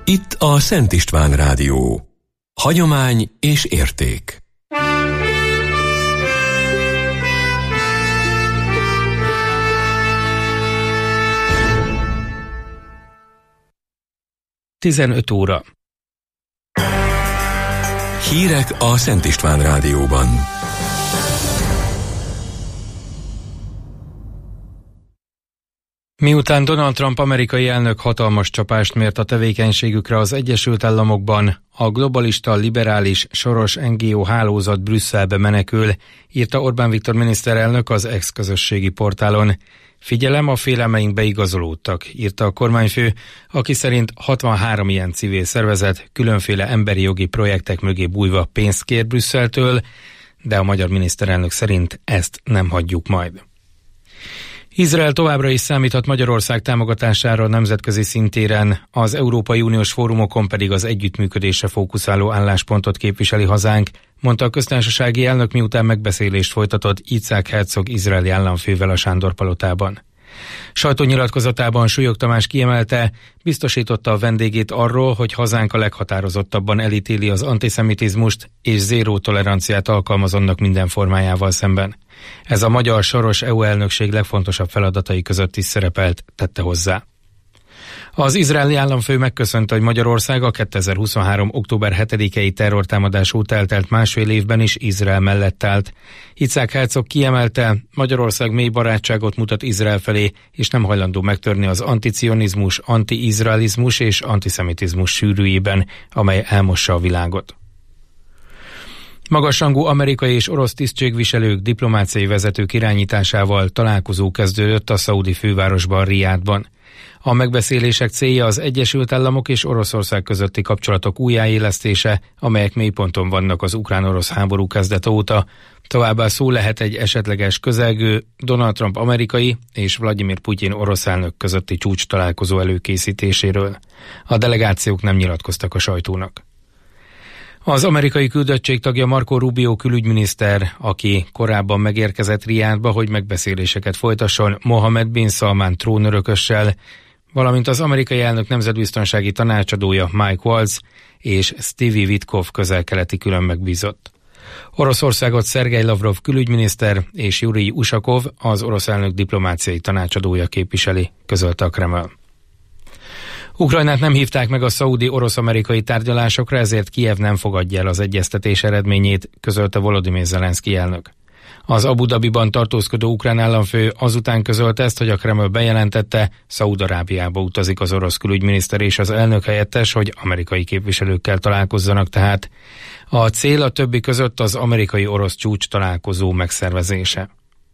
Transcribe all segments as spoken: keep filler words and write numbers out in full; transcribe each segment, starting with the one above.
Itt a Szent István Rádió. Hagyomány és érték. tizenöt óra. Hírek a Szent István Rádióban. Miután Donald Trump amerikai elnök hatalmas csapást mért a tevékenységükre az Egyesült Államokban, a globalista liberális soros en gé o hálózat Brüsszelbe menekül, írta Orbán Viktor miniszterelnök az X közösségi portálon. Figyelem, a félelmeink beigazolódtak, írta a kormányfő, aki szerint hatvanhárom ilyen civil szervezet különféle emberi jogi projektek mögé bújva pénzt kér Brüsszeltől, de a magyar miniszterelnök szerint ezt nem hagyjuk majd. Izrael továbbra is számíthat Magyarország támogatására nemzetközi szintéren, az Európai Uniós fórumokon pedig az együttműködésre fókuszáló álláspontot képviseli hazánk, mondta a köztársasági elnök, miután megbeszélést folytatott Yitzhak Herzog izraeli államfővel a Sándor-palotában. Sajtónyilatkozatában Súlyog Tamás kiemelte, biztosította a vendégét arról, hogy hazánk a leghatározottabban elítéli az antiszemitizmust és zéró toleranciát alkalmaz annak minden formájával szemben. Ez a magyar soros é u elnökség legfontosabb feladatai között is szerepelt, tette hozzá. Az izraeli államfő megköszönte, hogy Magyarország a kétezer-huszonhárom. október hetedikei terrortámadás óta eltelt másfél évben is Izrael mellett állt. Yitzhak Herzog kiemelte, Magyarország mély barátságot mutat Izrael felé, és nem hajlandó megtörni az anticionizmus, anti-izraelizmus és antiszemitizmus sűrűjében, amely elmossa a világot. Magasrangú amerikai és orosz tisztségviselők, diplomáciai vezetők irányításával találkozó kezdődött a szaudi fővárosban, Riádban. A megbeszélések célja az Egyesült Államok és Oroszország közötti kapcsolatok újjáélesztése, amelyek mélyponton vannak az ukrán-orosz háború kezdete óta. Továbbá szó lehet egy esetleges közelgő Donald Trump amerikai és Vladimir Putyin orosz elnök közötti csúcs találkozó előkészítéséről. A delegációk nem nyilatkoztak a sajtónak. Az amerikai küldöttség tagja Marco Rubio külügyminiszter, aki korábban megérkezett Riádba, hogy megbeszéléseket folytasson Mohammed bin Salman trónörökössel, valamint az amerikai elnök nemzetbiztonsági tanácsadója Mike Waltz és Stevie Witkoff közel-keleti külön megbízott. Oroszországot Szergej Lavrov külügyminiszter és Jurij Usakov, az orosz elnök diplomáciai tanácsadója képviseli, közölte a Kreml. Ukrajnát nem hívták meg a szaudi-orosz-amerikai tárgyalásokra, ezért Kijev nem fogadja el az egyeztetés eredményét, közölte Volodymyr Zelenszky elnök. Az Abu Dhabiban tartózkodó ukrán államfő azután közölte ezt, hogy a Kreml bejelentette, Szaúd-Arábiába utazik az orosz külügyminiszter és az elnök helyettes, hogy amerikai képviselőkkel találkozzanak, tehát a cél a többi között az amerikai-orosz csúcs találkozó megszervezése.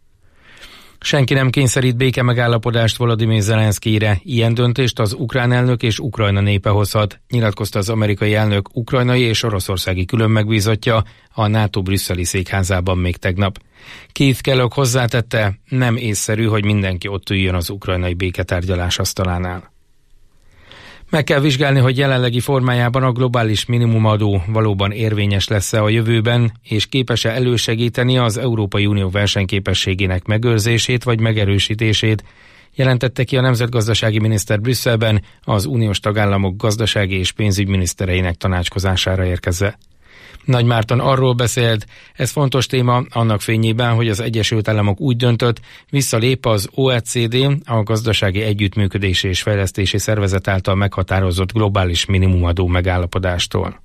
Senki nem kényszerít béke megállapodást Volodymyr Zelenszkyre, ilyen döntést az ukrán elnök és Ukrajna népe hozhat, nyilatkozta az amerikai elnök ukrajnai és oroszországi külön megbízottja a NATO brüsszeli székházában még tegnap. Keith Kellogg hozzátette, nem észszerű, hogy mindenki ott üljön az ukrajnai béketárgyalás asztalánál. Meg kell vizsgálni, hogy jelenlegi formájában a globális minimumadó valóban érvényes lesz-e a jövőben, és képes-e elősegíteni az Európai Unió versenyképességének megőrzését vagy megerősítését, jelentette ki a nemzetgazdasági miniszter Brüsszelben az uniós tagállamok gazdasági és pénzügyminisztereinek tanácskozására érkezve. Nagy Márton arról beszélt, ez fontos téma annak fényében, hogy az Egyesült Államok úgy döntött, visszalép az o e cé dé, a Gazdasági Együttműködési és Fejlesztési Szervezet által meghatározott globális minimumadó megállapodástól.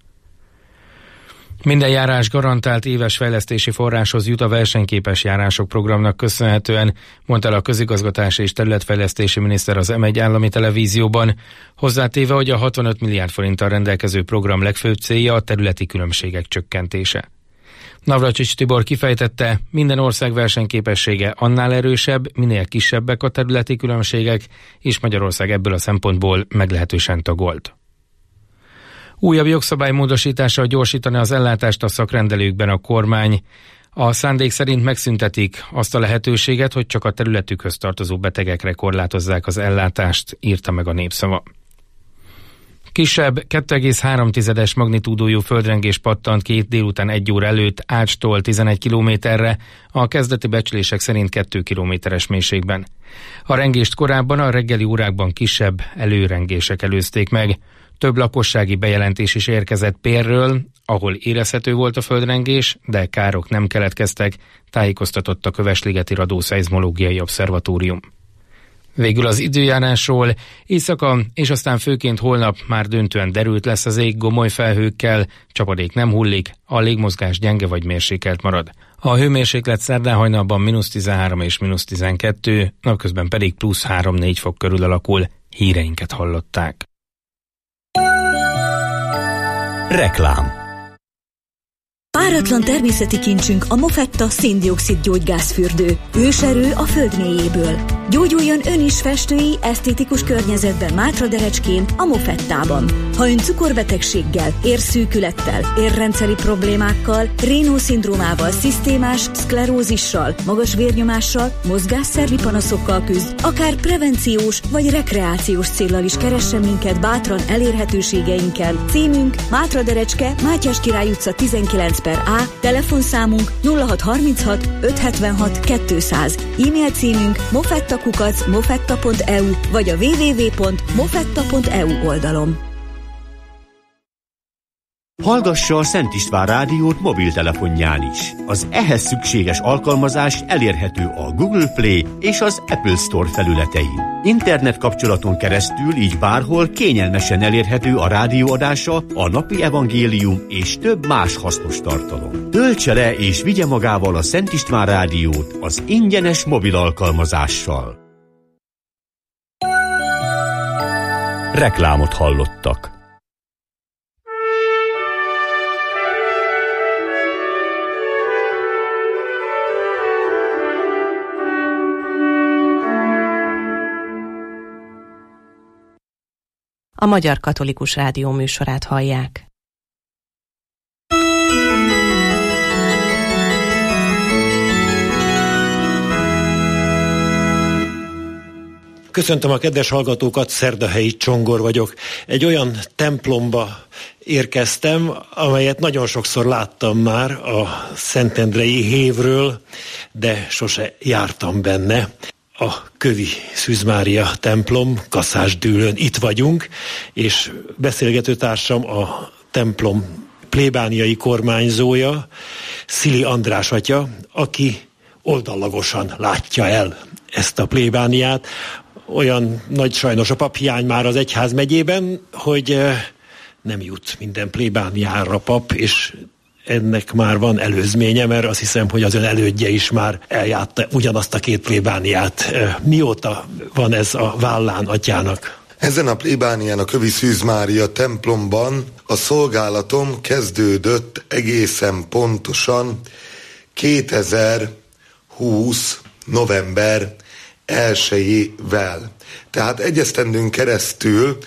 Minden járás garantált éves fejlesztési forráshoz jut a versenyképes járások programnak köszönhetően, mondta el a közigazgatási és területfejlesztési miniszter az em egy állami televízióban, hozzátéve, hogy a hatvanöt milliárd forinttal rendelkező program legfőbb célja a területi különbségek csökkentése. Navracsics Tibor kifejtette, minden ország versenyképessége annál erősebb, minél kisebbek a területi különbségek, és Magyarország ebből a szempontból meglehetősen tagolt. Újabb jogszabálymódosítással gyorsítani az ellátást a szakrendelőkben a kormány. A szándék szerint megszüntetik azt a lehetőséget, hogy csak a területükhöz tartozó betegekre korlátozzák az ellátást, írta meg a Népszava. Kisebb, kettő egész három magnitúdójú földrengés pattant két délután egy óra előtt Ácstól tizenegy kilométerre, a kezdeti becslések szerint két kilométeres mélységben. A rengést korábban a reggeli órákban kisebb előrengések előzték meg. Több lakossági bejelentés is érkezett Pérről, ahol érezhető volt a földrengés, de károk nem keletkeztek, tájékoztatott a Kövesligeti Radószeizmológiai Obszervatórium. Végül az időjárásról: éjszaka és aztán főként holnap már döntően derült lesz az ég gomoly felhőkkel, csapadék nem hullik, a légmozgás gyenge vagy mérsékelt marad. A hőmérséklet szerdán hajnalban mínusz tizenhárom és mínusz tizenkettő, napközben pedig plusz három-négy fok körül alakul. Híreinket hallották. Reklám. Páratlan természeti kincsünk a Mofetta szén-dioxid gyógygázfürdő. Őserő a föld mélyéből. Gyógyuljon ön is festői, esztétikus környezetben Mátraderecskén, a Mofettában. Ha ön cukorbetegséggel, érszűkülettel, érrendszeri problémákkal, Raynaud-szindrómával, szisztémás szklerózissal, magas vérnyomással, mozgásszervi panaszokkal küzd, akár prevenciós vagy rekreációs céllal is keressen minket bátran elérhetőségeinkkel. Címünk Mátraderecske, Mátyás Király utca tizenkilenc per A, telefonszámunk nulla hat harminchat ötszázhetvenhat kétszáz, e-mail címünk mofettakukac mofetta pont e u vagy a double-u double-u double-u pont mofetta pont e u oldalon. Hallgassa a Szent István rádiót mobiltelefonján is. Az ehhez szükséges alkalmazás elérhető a Google Play és az Apple Store felületein. Internet kapcsolaton keresztül így bárhol kényelmesen elérhető a rádióadása, a napi evangélium és több más hasznos tartalom. Töltse le és vigye magával a Szent István rádiót az ingyenes mobil alkalmazással. Reklámot hallottak. A Magyar Katolikus Rádió műsorát hallják. Köszöntöm a kedves hallgatókat, Szerdahelyi Csongor vagyok. Egy olyan templomba érkeztem, amelyet nagyon sokszor láttam már a Szentendrei hévről, de sose jártam benne. A Kövi Szűz Mária templom, Kaszásdűlőn itt vagyunk, és beszélgetőtársam a templom plébániai kormányzója, Szili András atya, aki oldallagosan látja el ezt a plébániát. Olyan nagy sajnos a paphiány már az egyházmegyében, hogy nem jut minden plébániára pap, és ennek már van előzménye, mert azt hiszem, hogy az ön elődje is már eljárta ugyanazt a két plébániát. Mióta van ez a vállán atyának? Ezen a plébánián, a Kövi Szűz Mária templomban a szolgálatom kezdődött egészen pontosan kétezer-húsz november elsejével. Tehát egy esztendőn keresztül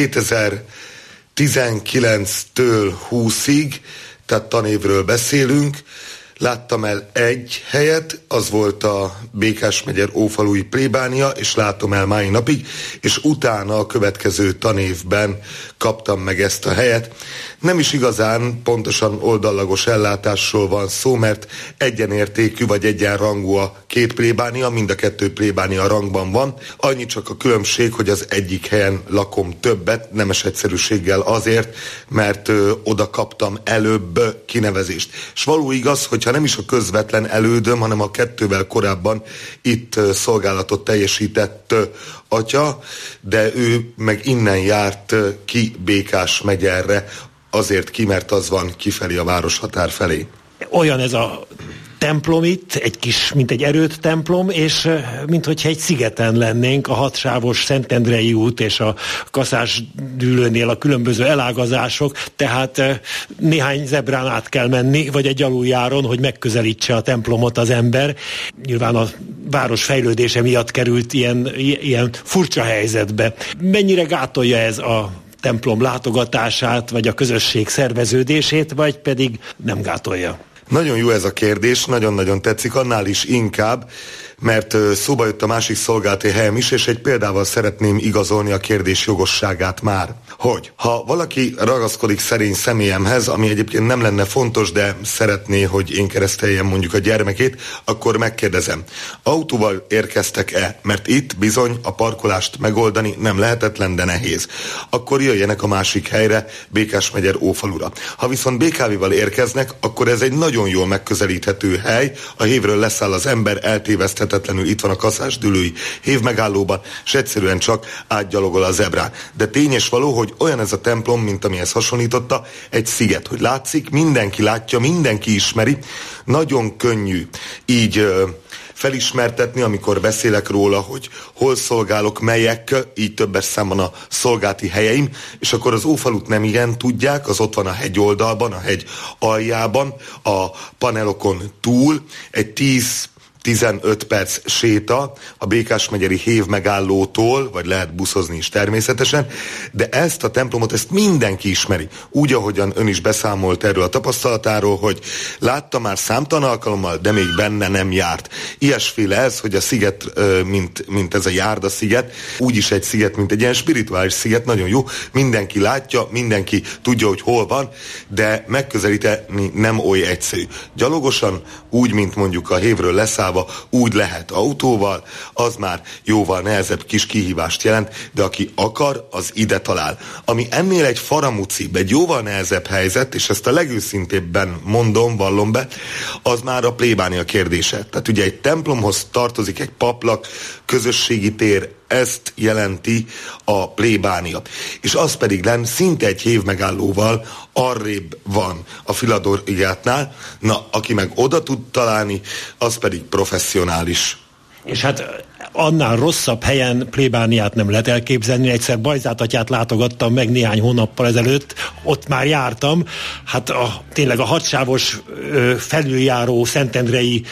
kétezer-tizenkilenctől húszig, tehát tanévről beszélünk, láttam el egy helyet, az volt a Békás-megyer Ófalui plébánia, és látom el mai napig, és utána a következő tanévben kaptam meg ezt a helyet. Nem is igazán pontosan oldallagos ellátásról van szó, mert egyenértékű vagy egyenrangú a két plébánia, mind a kettő plébánia rangban van. Annyi csak a különbség, hogy az egyik helyen lakom többet, nemes egyszerűséggel azért, mert ö, oda kaptam előbb kinevezést. És való igaz, hogyha nem is a közvetlen elődöm, hanem a kettővel korábban itt ö, szolgálatot teljesített ö, atya, de ő meg innen járt ö, ki Békás-megyerre, azért ki, mert az van kifelé a városhatár felé. Olyan ez a templom itt, egy kis, mint egy erőd templom, és minthogyha egy szigeten lennénk, a hatsávos Szentendrei út és a Kaszásdűlőnél a különböző elágazások, tehát néhány zebrán át kell menni, vagy egy aluljáron, hogy megközelítse a templomot az ember. Nyilván a város fejlődése miatt került ilyen, ilyen furcsa helyzetbe. Mennyire gátolja ez a templom látogatását, vagy a közösség szerveződését, vagy pedig nem gátolja? Nagyon jó ez a kérdés, nagyon-nagyon tetszik, annál is inkább, mert szóba jött a másik szolgálati helyem is, és egy példával szeretném igazolni a kérdés jogosságát már. Hogy ha valaki ragaszkodik szerény személyemhez, ami egyébként nem lenne fontos, de szeretné, hogy én kereszteljem mondjuk a gyermekét, akkor megkérdezem, autóval érkeztek-e? Mert itt bizony a parkolást megoldani nem lehetetlen, de nehéz. Akkor jöjjenek a másik helyre, Békás-megyer Ófalura. Ha viszont bé ká véval érkeznek, akkor ez egy nagyon jól megközelíthető hely, a hévről leszáll az ember, eltéveszthetetlenül itt van a Kaszás-Dülői hévmegállóban, és egyszerűen csak átgyalogol a zebrán. De tény és való, hogy olyan ez a templom, mint amihez hasonlította, egy sziget, hogy látszik, mindenki látja, mindenki ismeri, nagyon könnyű így ö, felismertetni, amikor beszélek róla, hogy hol szolgálok, melyek, így többes számban a szolgálati helyeim, és akkor az Ófalut nem igen tudják, az ott van a hegyoldalban, a hegy aljában, a panelokon túl, egy tíz tizenöt perc séta a Békás-megyeri hévmegállótól, vagy lehet buszozni is természetesen, de ezt a templomot, ezt mindenki ismeri. Úgy, ahogyan ön is beszámolt erről a tapasztalatáról, hogy látta már számtalan alkalommal, de még benne nem járt. Ilyesféle ez, hogy a sziget, mint, mint ez a Járda sziget, úgyis egy sziget, mint egy ilyen spirituális sziget, nagyon jó. Mindenki látja, mindenki tudja, hogy hol van, de megközelíteni nem oly egyszerű. Gyalogosan, úgy, mint mondjuk a hévről leszáll, úgy lehet autóval, az már jóval nehezebb kis kihívást jelent, de aki akar, az ide talál. Ami ennél egy faramucibb, egy jóval nehezebb helyzet, és ezt a legőszintébben mondom, vallom be, az már a plébánia kérdése. Tehát ugye egy templomhoz tartozik egy paplak, közösségi tér, ezt jelenti a plébánia. És az pedig lenn szinte egy hévmegállóval arrébb van a Filadorigátnál, na, aki meg oda tud találni, az pedig professzionális. És hát annál rosszabb helyen plébániát nem lehet elképzelni. Egyszer Bajzát atyát látogattam meg néhány hónappal ezelőtt, ott már jártam. Hát a, tényleg a hadsávos ö, felüljáró Szentendrei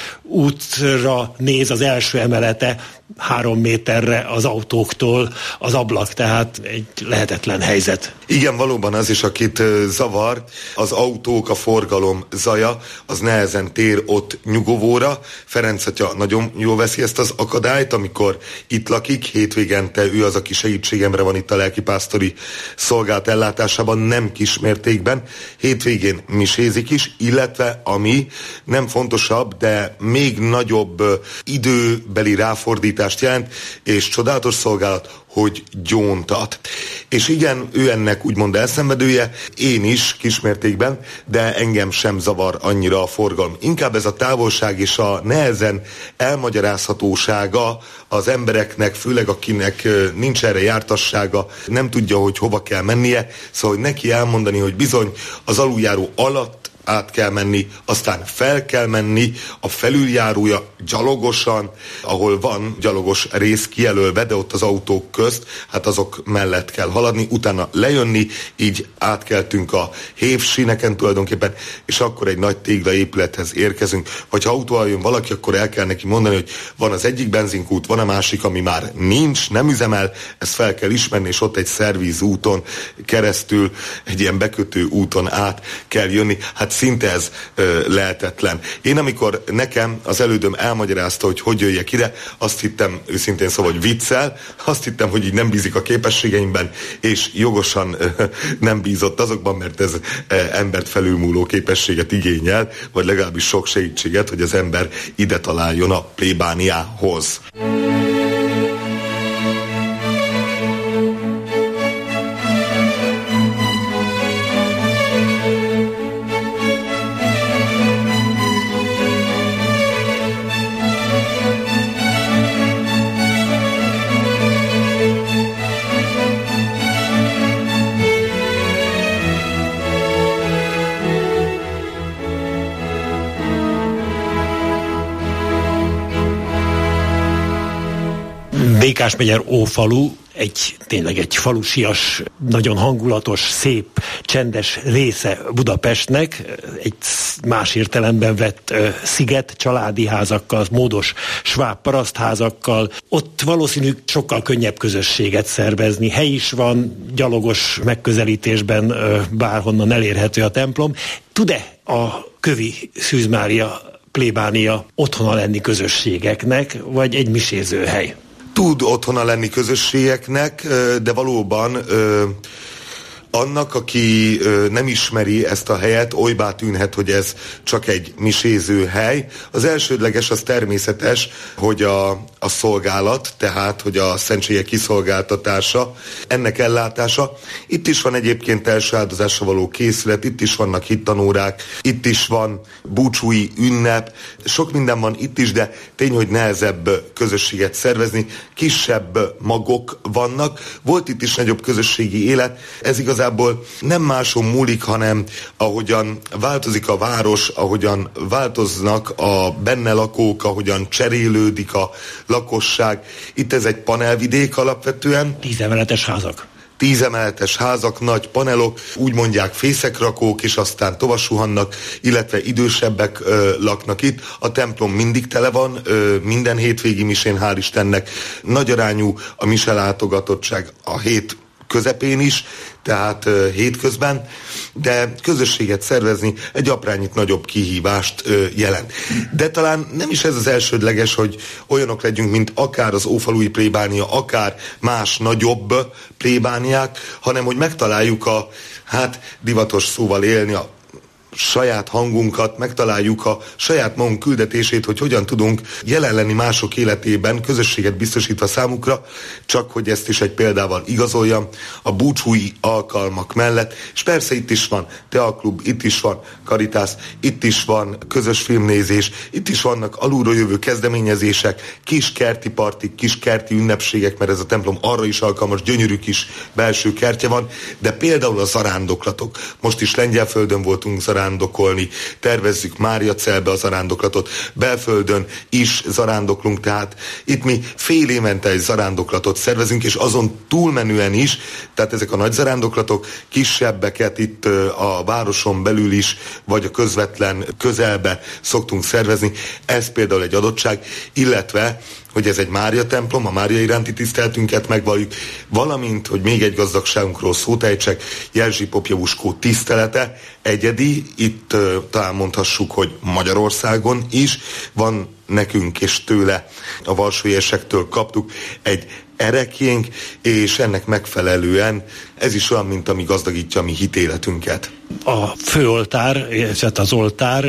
útra néz az első emelete, három méterre az autóktól az ablak, tehát egy lehetetlen helyzet. Igen, valóban az is, akit zavar, az autók, a forgalom zaja, az nehezen tér ott nyugovóra. Ferenc atya nagyon jól veszi ezt az akadályt, amikor itt lakik, hétvégente ő az, aki segítségemre van itt a lelkipásztori szolgálat ellátásában, nem kismértékben, hétvégén misézik is, illetve ami nem fontosabb, de még nagyobb időbeli ráfordítást jelent, és csodálatos szolgálat, hogy gyóntat. És igen, ő ennek úgymond elszenvedője, én is kismértékben, de engem sem zavar annyira a forgalom. Inkább ez a távolság és a nehezen elmagyarázhatósága az embereknek, főleg akinek nincs erre jártassága, nem tudja, hogy hova kell mennie, szóval hogy neki elmondani, hogy bizony az aluljáró alatt át kell menni, aztán fel kell menni, a felüljárója gyalogosan, ahol van gyalogos rész kijelölve, de ott az autók közt, hát azok mellett kell haladni, utána lejönni, így átkeltünk a hévsíneken tulajdonképpen, és akkor egy nagy téglaépülethez érkezünk. Vagy ha autóval jön valaki, akkor el kell neki mondani, hogy van az egyik benzinkút, van a másik, ami már nincs, nem üzemel, ezt fel kell ismerni, és ott egy szervíz úton keresztül, egy ilyen bekötő úton át kell jönni. Hát szinte ez ö, lehetetlen. Én amikor nekem az elődöm elmagyarázta, hogy hogy jöjjek ide, azt hittem őszintén szóval, hogy viccel, azt hittem, hogy így nem bízik a képességeimben, és jogosan ö, nem bízott azokban, mert ez ö, embert felülmúló képességet igényel, vagy legalábbis sok segítséget, hogy az ember ide találjon a plébániához. Békás-megyer Ófalu egy tényleg egy falusias, nagyon hangulatos, szép, csendes része Budapestnek, egy más értelemben vett ö, sziget, családi házakkal, módos sváb parasztházakkal. Ott valószínű sokkal könnyebb közösséget szervezni. Hely is van, gyalogos megközelítésben ö, bárhonnan elérhető a templom. Tud-e a kövi Szűz Mária plébánia otthona lenni közösségeknek, vagy egy misézőhely? Tud otthona lenni közösségeknek, de valóban annak, aki ö, nem ismeri ezt a helyet, olybá tűnhet, hogy ez csak egy miséző hely. Az elsődleges, az természetes, hogy a, a szolgálat, tehát, hogy a szentségek kiszolgáltatása, ennek ellátása. Itt is van egyébként első áldozásra való készület, itt is vannak hittanórák, itt is van búcsúi ünnep, sok minden van itt is, de tény, hogy nehezebb közösséget szervezni, kisebb magok vannak. Volt itt is nagyobb közösségi élet, ez igaz igazából nem máson múlik, hanem ahogyan változik a város, ahogyan változnak a benne lakók, ahogyan cserélődik a lakosság. Itt ez egy panelvidék alapvetően. Tízemeletes házak. Tízemeletes házak, nagy panelok, úgy mondják fészekrakók, és aztán tovasuhannak, illetve idősebbek ö, laknak itt. A templom mindig tele van, ö, minden hétvégi misén, hál' Istennek. Nagy arányú a mise látogatottság a hét közepén is, tehát uh, hétközben, de közösséget szervezni egy aprányit nagyobb kihívást uh, jelent. De talán nem is ez az elsődleges, hogy olyanok legyünk, mint akár az ófalui plébánia, akár más nagyobb plébániák, hanem hogy megtaláljuk a, hát divatos szóval élni, a saját hangunkat, megtaláljuk a saját magunk küldetését, hogy hogyan tudunk jelen lenni mások életében, közösséget biztosítva számukra, csak hogy ezt is egy példával igazoljam, a búcsúi alkalmak mellett, és persze itt is van Teaklub, itt is van Caritas, itt is van közös filmnézés, itt is vannak alulról jövő kezdeményezések, kis kerti partik, kis kerti ünnepségek, mert ez a templom arra is alkalmas, gyönyörű kis belső kertje van, de például a zarándoklatok. Most is Lengyelföldön voltunk zarándoklatok, zarándokolni, tervezzük Máriacelbe a zarándoklatot, Belföldön is zarándoklunk, tehát itt mi fél évente egy zarándoklatot szervezünk, és azon túlmenően is, tehát ezek a nagy zarándoklatok, kisebbeket itt a városon belül is, vagy a közvetlen közelbe szoktunk szervezni, ez például egy adottság, illetve hogy ez egy Mária templom, a Mária iránti tiszteletünket megvalljuk, valamint, hogy még egy gazdagságunkról szót ejtsek, Jerzy Popiełuszko tisztelete egyedi, itt uh, talán mondhassuk, hogy Magyarországon is van nekünk, és tőle a varsói érsektől kaptuk egy erekjénk, és ennek megfelelően ez is olyan, mint ami gazdagítja a mi hitéletünket. A főoltár, illetve az oltár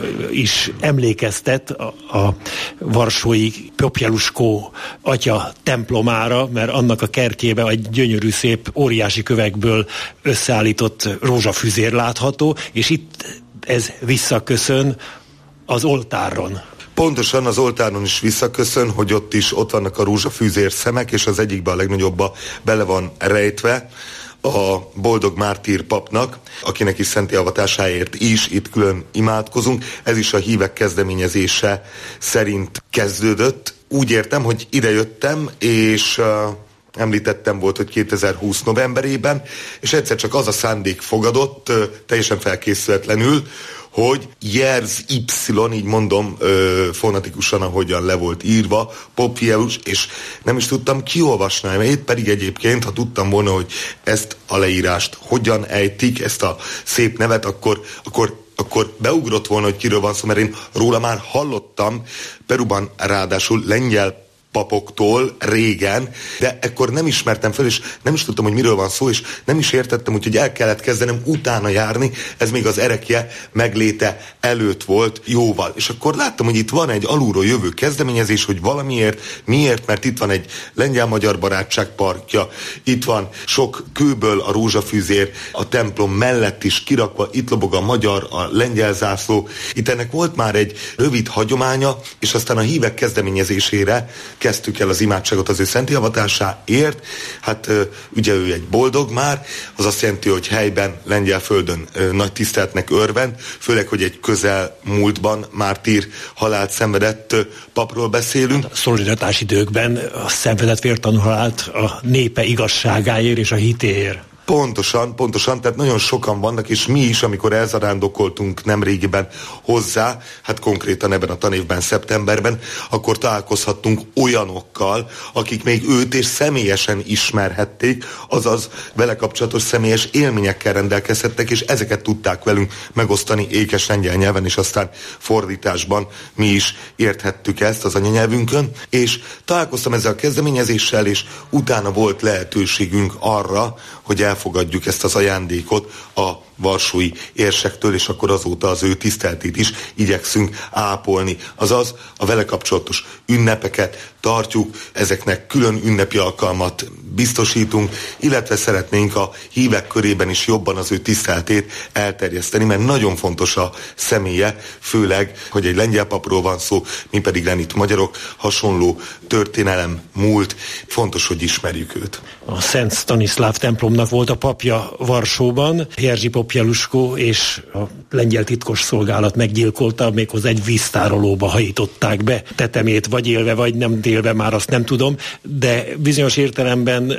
is emlékeztet a, a varsói Popiełuszko atya templomára, mert annak a kertjében egy gyönyörű szép óriási kövekből összeállított rózsafüzér látható, és itt ez visszaköszön az oltáron. Pontosan az oltáron is visszaköszön, hogy ott is ott vannak a rózsafűzér szemek, és az egyikben a legnagyobbba bele van rejtve a boldog mártír papnak, akinek is szenti avatásáért is itt külön imádkozunk. Ez is a hívek kezdeményezése szerint kezdődött. Úgy értem, hogy idejöttem, és uh, említettem volt, hogy kétezer-húsz novemberében, és egyszer csak az a szándék fogadott, uh, teljesen felkészületlenül, hogy Jerz Y, így mondom ö, fonetikusan, ahogyan le volt írva, Popiełusz, és nem is tudtam kiolvasni, mert épp pedig egyébként, ha tudtam volna, hogy ezt a leírást hogyan ejtik, ezt a szép nevet, akkor, akkor akkor beugrott volna, hogy kiről van szó, mert én róla már hallottam, Peruban ráadásul lengyel papoktól régen, de ekkor nem ismertem fel, és nem is tudtam, hogy miről van szó, és nem is értettem, úgyhogy el kellett kezdenem utána járni, ez még az erekje megléte előtt volt jóval. És akkor láttam, hogy itt van egy alulról jövő kezdeményezés, hogy valamiért, miért, mert itt van egy lengyel-magyar barátság parkja, itt van sok kőből a rózsafűzér, a templom mellett is kirakva, itt lobog a magyar, a lengyel zászló. Itt ennek volt már egy rövid hagyománya, és aztán a hívek kezdeményezésére kezdtük el az imádságot az ő szenti avatásáért. Hát ugye ő egy boldog már, az azt jelenti, hogy helyben, Lengyelföldön nagy tiszteletnek örvend, főleg, hogy egy közel múltban mártír halált szenvedett papról beszélünk. A szolidaritás időkben a szenvedett vértanú halált a népe igazságáért és a hitéért. Pontosan, pontosan, tehát nagyon sokan vannak, és mi is, amikor elzarándokoltunk nemrégiben hozzá, hát konkrétan ebben a tanévben, szeptemberben, akkor találkozhattunk olyanokkal, akik még őt és személyesen ismerhették, azaz vele kapcsolatos személyes élményekkel rendelkezhettek, és ezeket tudták velünk megosztani ékes lengyel nyelven, és aztán fordításban mi is érthettük ezt az anyanyelvünkön, és találkoztam ezzel a kezdeményezéssel, és utána volt lehetőségünk arra, hogy elfogadjuk ezt az ajándékot a varsói érsektől, és akkor azóta az ő tiszteletét is igyekszünk ápolni. Azaz a vele kapcsolatos ünnepeket tartjuk, ezeknek külön ünnepi alkalmat biztosítunk, illetve szeretnénk a hívek körében is jobban az ő tiszteletét elterjeszteni, mert nagyon fontos a személye, főleg, hogy egy lengyel papról van szó, mi pedig lenit magyarok, hasonló történelem, múlt, fontos, hogy ismerjük őt. A Szent Staniszláv templomnak volt a papja Varsóban, Jerzy Popieluszko, és a lengyel titkos szolgálat meggyilkolta, méghozzá egy víztárolóba hajították be, tetemét vagy élve, vagy nem élve, már azt nem tudom, de bizonyos értelemben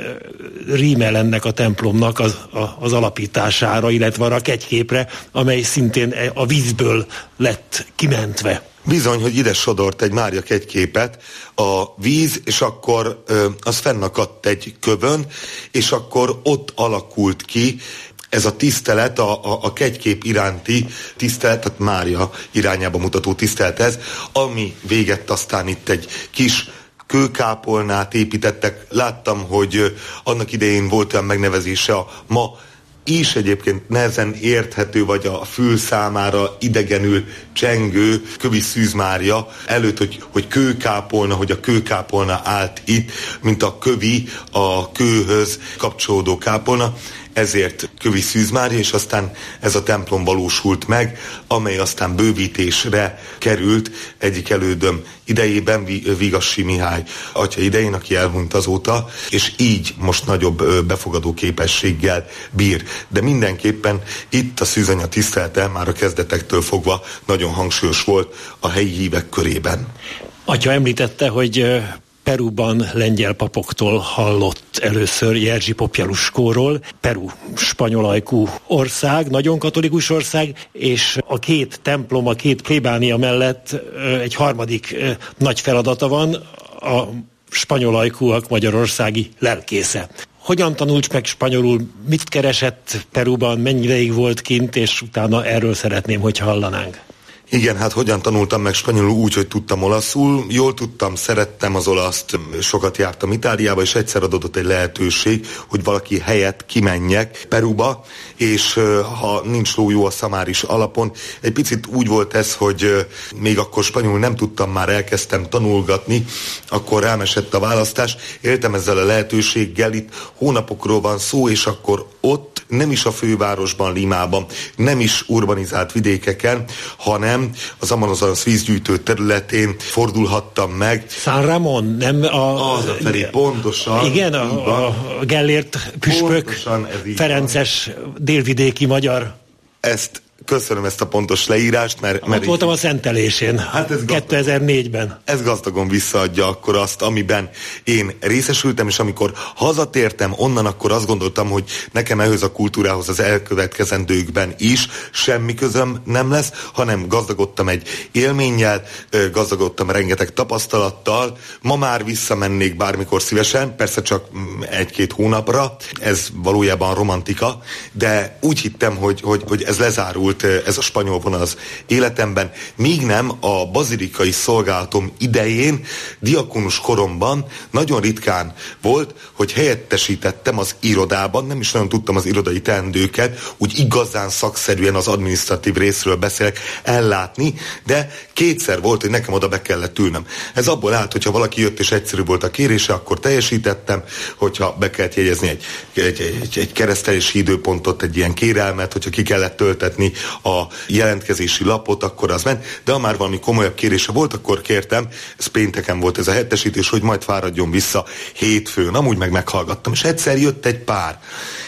rímel ennek a templomnak az, az alapítására, illetve arra a kegyképre, amely szintén a vízből lett kimentve. Bizony, hogy ide sodort egy Mária kegyképet a víz, és akkor ö, az fennakadt egy kövön, és akkor ott alakult ki ez a tisztelet, a, a, a kegykép iránti tisztelet, tehát Mária irányába mutató tisztelet ez, ami végett aztán itt egy kis kőkápolnát építettek. Láttam, hogy annak idején volt olyan megnevezése a ma is egyébként nehezen érthető, vagy a fül számára idegenül csengő Kövi Szűz Mária előtt, hogy, hogy kőkápolna, hogy a kőkápolna állt itt, mint a kövi, a kőhöz kapcsolódó kápolna. Ezért Kövi Szűz Mária, és aztán ez a templom valósult meg, amely aztán bővítésre került egyik elődöm idejében, Vigassi Mihály atya idején, aki elhunyt azóta, és így most nagyobb befogadó képességgel bír. De mindenképpen itt a szűzanya tisztelete már a kezdetektől fogva nagyon hangsúlyos volt a helyi hívek körében. Atya említette, hogy Peruban lengyel papoktól hallott először Jerzy Popieluszkóról. Peru spanyolajkú ország, nagyon katolikus ország, és a két templom, a két plébánia mellett egy harmadik nagy feladata van, a spanyolajkúak magyarországi lelkésze. Hogyan tanult meg spanyolul, mit keresett Peruban, mennyi ideig volt kint, és utána erről szeretném, hogy hallanánk. Igen, hát hogyan tanultam meg spanyolul? Úgy, hogy tudtam olaszul. Jól tudtam, szerettem az olaszt, sokat jártam Itáliába, és egyszer adott egy lehetőség, hogy valaki helyett kimenjek Peruba, és ha nincs ló, jó a szamár is alapon. Egy picit úgy volt ez, hogy még akkor spanyolul nem tudtam, már elkezdtem tanulgatni, akkor rám esett a választás. Éltem ezzel a lehetőséggel, itt hónapokról van szó, és akkor ott nem is a fővárosban, Limában, nem is urbanizált vidékeken, hanem az Amazonas vízgyűjtő területén fordulhattam meg. San Ramon, nem a... Az a felé, pontosan. Igen, a, a Gellért püspök, ferences délvidéki magyar. Ezt köszönöm, ezt a pontos leírást, mert... mert ott voltam a szentelésén, hát ez kétezer-négyben. Ez gazdagon visszaadja akkor azt, amiben én részesültem, és amikor hazatértem onnan, akkor azt gondoltam, hogy nekem ehhez a kultúrához az elkövetkezendőkben is semmi közöm nem lesz, hanem gazdagodtam egy élménnyel, gazdagodtam rengeteg tapasztalattal. Ma már visszamennék bármikor szívesen, persze csak egy-két hónapra, ez valójában romantika, de úgy hittem, hogy, hogy, hogy ez lezárul ez a spanyol vonal az életemben, míg nem a bazilikai szolgálatom idején, diakonus koromban nagyon ritkán volt, hogy helyettesítettem az irodában, nem is nagyon tudtam az irodai teendőket, úgy igazán szakszerűen az adminisztratív részről beszélek, ellátni, de kétszer volt, hogy nekem oda be kellett ülnöm. Ez abból állt, hogyha valaki jött és egyszerű volt a kérése, akkor teljesítettem, hogyha be kellett jegyezni egy, egy, egy, egy keresztelési időpontot, egy ilyen kérelmet, hogyha ki kellett töltetni a jelentkezési lapot, akkor az ment, de ha már valami komolyabb kérése volt, akkor kértem, ez pénteken volt ez a helyettesítés, hogy majd fáradjon vissza hétfőn, amúgy meg meghallgattam, és egyszer jött egy pár,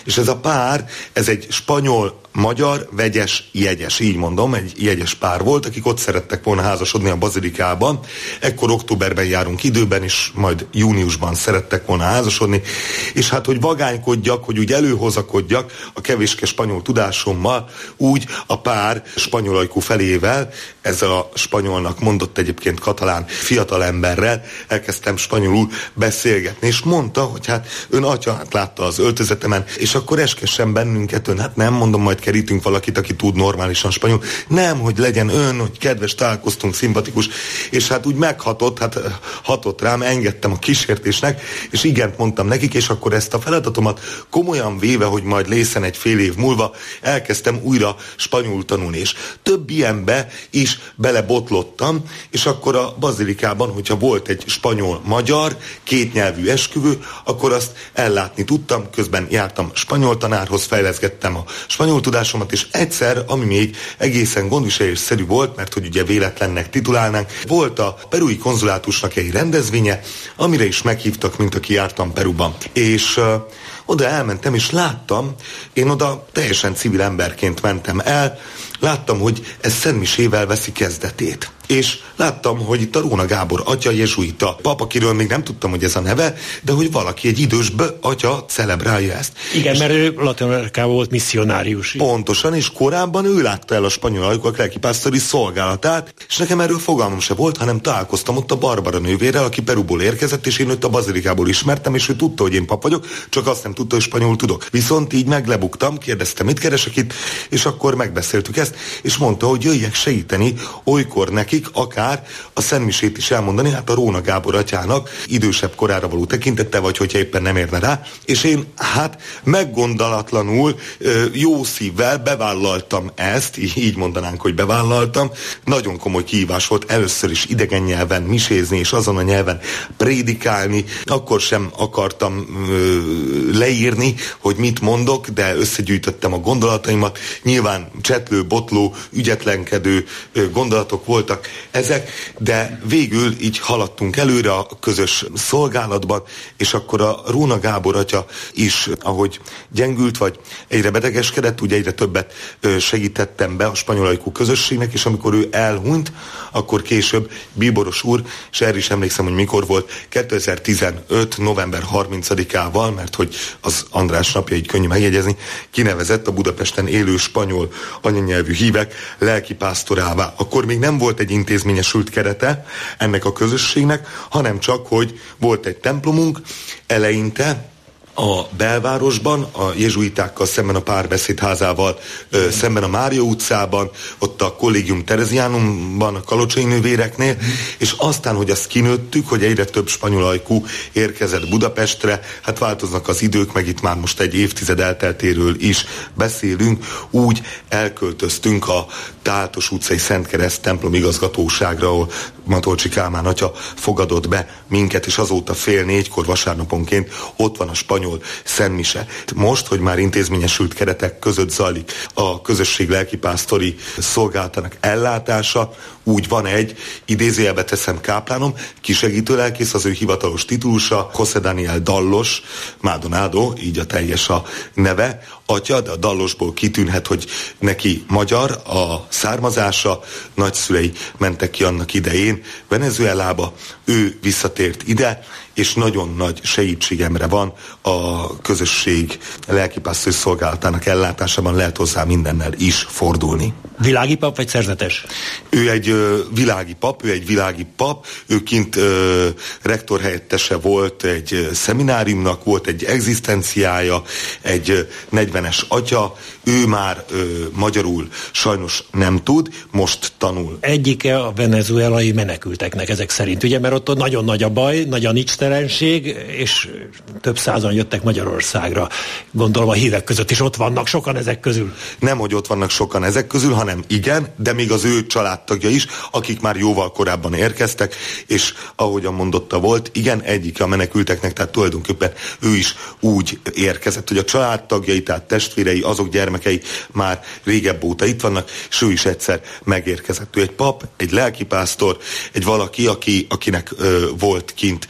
És ez a pár, ez egy spanyol-magyar vegyes jegyes, így mondom, egy jegyes pár volt, akik ott szerettek volna házasodni a Bazilikában. Ekkor októberben járunk időben, és majd júniusban szerettek volna házasodni. És hát, hogy vagánykodjak, hogy úgy előhozakodjak a kevéske spanyol tudásommal, úgy a pár spanyol ajkú felével, ez a spanyolnak mondott egyébként katalán fiatalemberrel elkezdtem spanyolul beszélgetni, és mondta, hogy hát ön atya hát látta az öltözetemen, és akkor eskessen bennünket ön, hát nem mondom, majd kerítünk valakit, aki tud normálisan spanyol, nem, hogy legyen ön, hogy kedves, találkoztunk, szimpatikus, és hát úgy meghatott, hát hatott rám, engedtem a kísértésnek, és igent mondtam nekik, és akkor ezt a feladatomat komolyan véve, hogy majd lészen egy fél év múlva elkezdtem újra spanyolul tanulni, és több ilyenbe is belebotlottam, és akkor a Bazilikában, hogyha volt egy spanyol-magyar, kétnyelvű esküvő, akkor azt ellátni tudtam, közben jártam spanyol tanárhoz, fejleszgettem a spanyol tudásomat, és egyszer, ami még egészen gondviselésszerű volt, mert hogy ugye véletlennek titulálnánk, volt a perui konzulátusnak egy rendezvénye, amire is meghívtak, mint aki jártam Peruban. És uh, oda elmentem, és láttam, én oda teljesen civil emberként mentem el, láttam, hogy ez szentmisével veszi kezdetét. És láttam, hogy itt a Róna Gábor atya jezsuita pap, akiről még nem tudtam, hogy ez a neve, de hogy valaki, egy idős atya celebrálja ezt. Igen, és mert ő Latin-Amerikában volt misszionárius. Pontosan, és korábban ő látta el a spanyol ajkúak lelkipásztori szolgálatát, és nekem erről fogalmam se volt, hanem találkoztam ott a Barbara nővérrel, aki Peruból érkezett, és én őt a Bazilikából ismertem, és ő tudta, hogy én pap vagyok, csak azt nem tudta, hogy spanyolul tudok. Viszont így meglebuktam, kérdeztem, mit keresek itt, és akkor megbeszéltük ezt, és mondta, hogy jöjjek segíteni olykor nekik, akár a szentmisét is elmondani, hát a Róna Gábor atyának idősebb korára való tekintette, vagy hogyha éppen nem érne rá, és én hát meggondolatlanul, jó szívvel bevállaltam ezt, így mondanánk, hogy bevállaltam. Nagyon komoly kihívás volt először is idegen nyelven misézni, és azon a nyelven prédikálni. Akkor sem akartam ö, leírni, hogy mit mondok, de összegyűjtöttem a gondolataimat. Nyilván csetlő, botló, ügyetlenkedő ö, gondolatok voltak ezek, de végül így haladtunk előre a közös szolgálatban, és akkor a Róna Gábor atya is, ahogy gyengült, vagy egyre betegeskedett, úgy egyre többet segítettem be a spanyol ajkú közösségnek, és amikor ő elhunyt, akkor később Bíboros úr, és erre is emlékszem, hogy mikor volt, kétezer-tizenöt. november harmincadikával, mert hogy az András napja, így könnyű megjegyezni, kinevezett a Budapesten élő spanyol anyanyelvű hívek lelkipásztorává. Akkor még nem volt egy intézményesült kerete ennek a közösségnek, hanem csak, hogy volt egy templomunk eleinte, a belvárosban, a jezsuitákkal szemben a Párbeszédházával, ö, szemben a Mária utcában, ott a Collegium Teresianumban, a Kalocsai nővéreknél, és aztán, hogy azt kinőttük, hogy egyre több spanyol ajkú érkezett Budapestre, hát változnak az idők, meg itt már most egy évtized elteltéről is beszélünk, úgy elköltöztünk a Táltos utcai Szentkereszt templom igazgatóságra, ahol Matolcsi Kálmán atya fogadott be minket, és azóta fél négykor vasárnaponként ott van a spanyol szentmise. Most, hogy már intézményesült keretek között zajlik a közösség lelkipásztori szolgálatának ellátása, úgy van egy, idézőjelbe teszem, káplánom, kisegítő lelkész, az ő hivatalos titulusa, José Daniel Dallos, Maldonado, így a teljes a neve, atya, de a Dallosból kitűnhet, hogy neki magyar a származása, nagyszülei mentek ki annak idején Venezuelába, ő visszatért ide, és nagyon nagy segítségemre van a közösség lelkipásztori szolgálatának ellátásában, lehet hozzá mindennel is fordulni. Világi pap vagy szerzetes? Ő egy ö, világi pap, ő egy világi pap, ő kint ö, rektor helyettese volt egy ö, szemináriumnak, volt egy egzisztenciája, egy ö, negyvenes atya, ő már ö, magyarul sajnos nem tud, most tanul. Egyike a venezuelai menekülteknek ezek szerint, ugye, mert ott nagyon nagy a baj, nagy a nicsterenség, és több százan jöttek Magyarországra. Gondolom a hívek között is ott vannak sokan ezek közül. Nem, hogy ott vannak sokan ezek közül, hanem igen, de még az ő családtagja is, akik már jóval korábban érkeztek, és ahogyan mondotta volt, igen, egyike a menekülteknek, tehát tulajdonképpen ő is úgy érkezett, hogy a családtagjai, tehát testvérei, azok gyermekei már régebb óta itt vannak, és ő is egyszer megérkezett. Ő egy pap, egy lelkipásztor, egy valaki, aki, akinek ö, volt kint ö,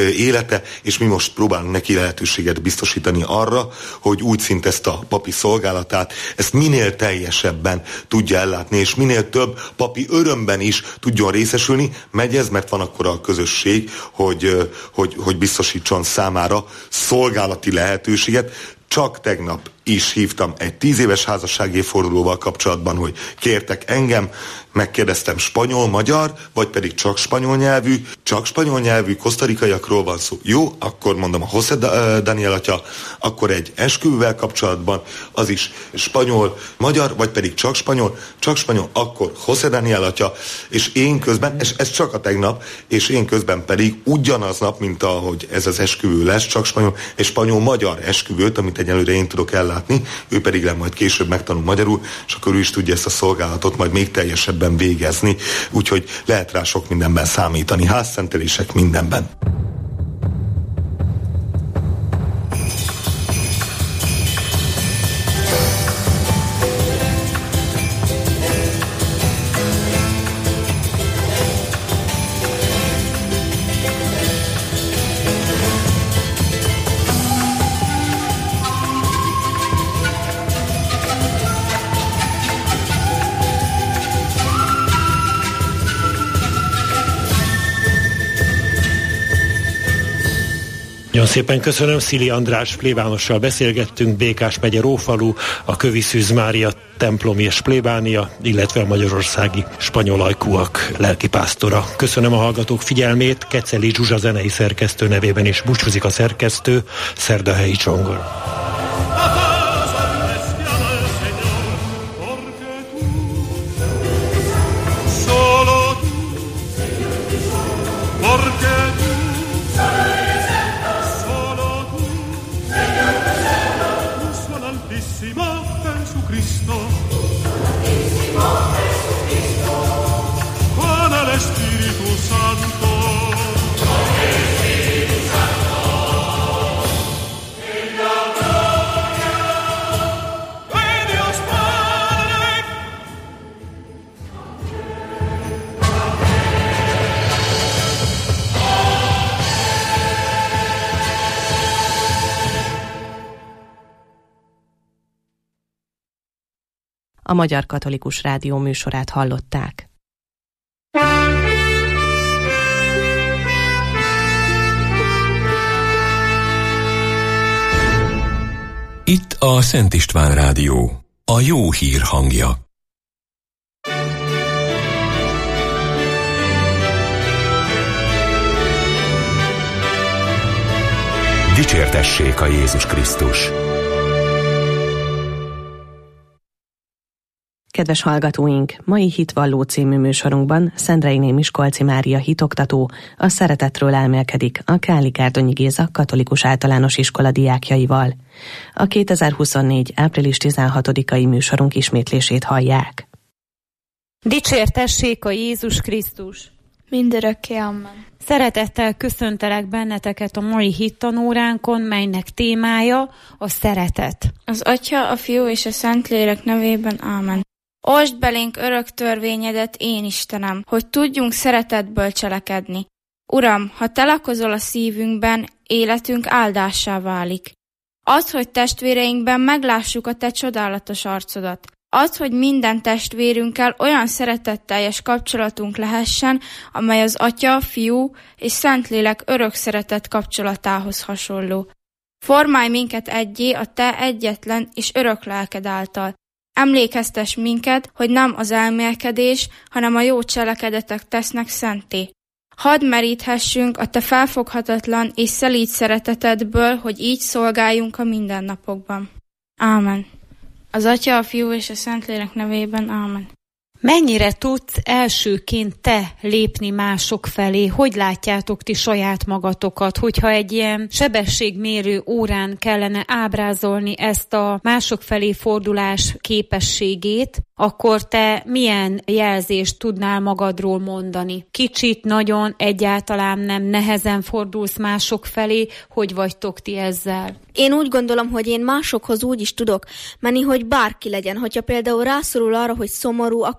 élete, és mi most próbálunk neki lehetőséget biztosítani arra, hogy úgy szint ezt a papi szolgálatát, ezt minél teljesebben tudja ellátni, és minél több papi örömben is tudjon részesülni. Megy ez, mert van akkora a közösség, hogy, hogy, hogy biztosítson számára szolgálati lehetőséget. Csak tegnap is hívtam egy tíz éves házassági évfordulóval kapcsolatban, hogy kértek engem, megkérdeztem spanyol, magyar, vagy pedig csak spanyol nyelvű, csak spanyol nyelvű kosztarikaiakról van szó. Jó, akkor mondom a José Daniel atya, akkor egy esküvővel kapcsolatban, az is spanyol, magyar, vagy pedig csak spanyol, csak spanyol, akkor José Daniel atya, és én közben, és ez csak a tegnap, és én közben pedig ugyanaz nap, mint ahogy ez az esküvő lesz, csak spanyol, és spanyol-magyar esküvőt, amit egyelőre én tudok ellátni, ő pedig le majd később megtanul magyarul, és akkor ő is tudja ezt a szolgálatot majd még teljesebben végezni, úgyhogy lehet rá sok mindenben számítani, házszentelések mindenben. Nagyon szépen köszönöm, Szili András plébánossal beszélgettünk, Békás megye Ófalu, a Kövi Szűz Mária templom és plébánia, illetve a magyarországi spanyol ajkúak lelkipásztora. Köszönöm a hallgatók figyelmét, Keceli Zsuzsa zenei szerkesztő nevében is búcsúzik a szerkesztő, Szerdahelyi Csongor. A Magyar Katolikus Rádió műsorát hallották. Itt a Szent István Rádió, a jó hír hangja. Dicsértessék a Jézus Krisztus! Kedves hallgatóink, mai Hitvalló című műsorunkban Szendrei Miskolci Mária hitoktató a szeretetről elmélkedik a Káli Gárdonyi Géza Katolikus Általános Iskola diákjaival. A kétezer-huszonnégy. április tizenhatodikai műsorunk ismétlését hallják. Dicsértessék a Jézus Krisztus! Mindörökké, amen. Szeretettel köszöntelek benneteket a mai hittanóránkon, melynek témája a szeretet. Az Atya, a Fiú és a Szentlélek nevében, ámen. Osd belénk örök törvényedet, én Istenem, hogy tudjunk szeretetből cselekedni. Uram, ha te lakozol a szívünkben, életünk áldássá válik. Az, hogy testvéreinkben meglássuk a te csodálatos arcodat. Az, hogy minden testvérünkkel olyan szeretetteljes kapcsolatunk lehessen, amely az Atya, Fiú és Szentlélek örök szeretet kapcsolatához hasonló. Formálj minket egyé a te egyetlen és örök lelked által. Emlékeztess minket, hogy nem az elmélkedés, hanem a jó cselekedetek tesznek szenté. Hadd meríthessünk a te felfoghatatlan és szelíd szeretetedből, hogy így szolgáljunk a mindennapokban. Ámen. Az Atya, a Fiú és a Szentlélek nevében, ámen. Mennyire tudsz elsőként te lépni mások felé? Hogy látjátok ti saját magatokat, hogyha egy ilyen sebességmérő órán kellene ábrázolni ezt a mások felé fordulás képességét, akkor te milyen jelzést tudnál magadról mondani? Kicsit, nagyon, egyáltalán nem, nehezen fordulsz mások felé, hogy vagytok ti ezzel? Én úgy gondolom, hogy én másokhoz úgy is tudok menni, hogy bárki legyen. Hogyha például rászorul arra, hogy szomorú, akkor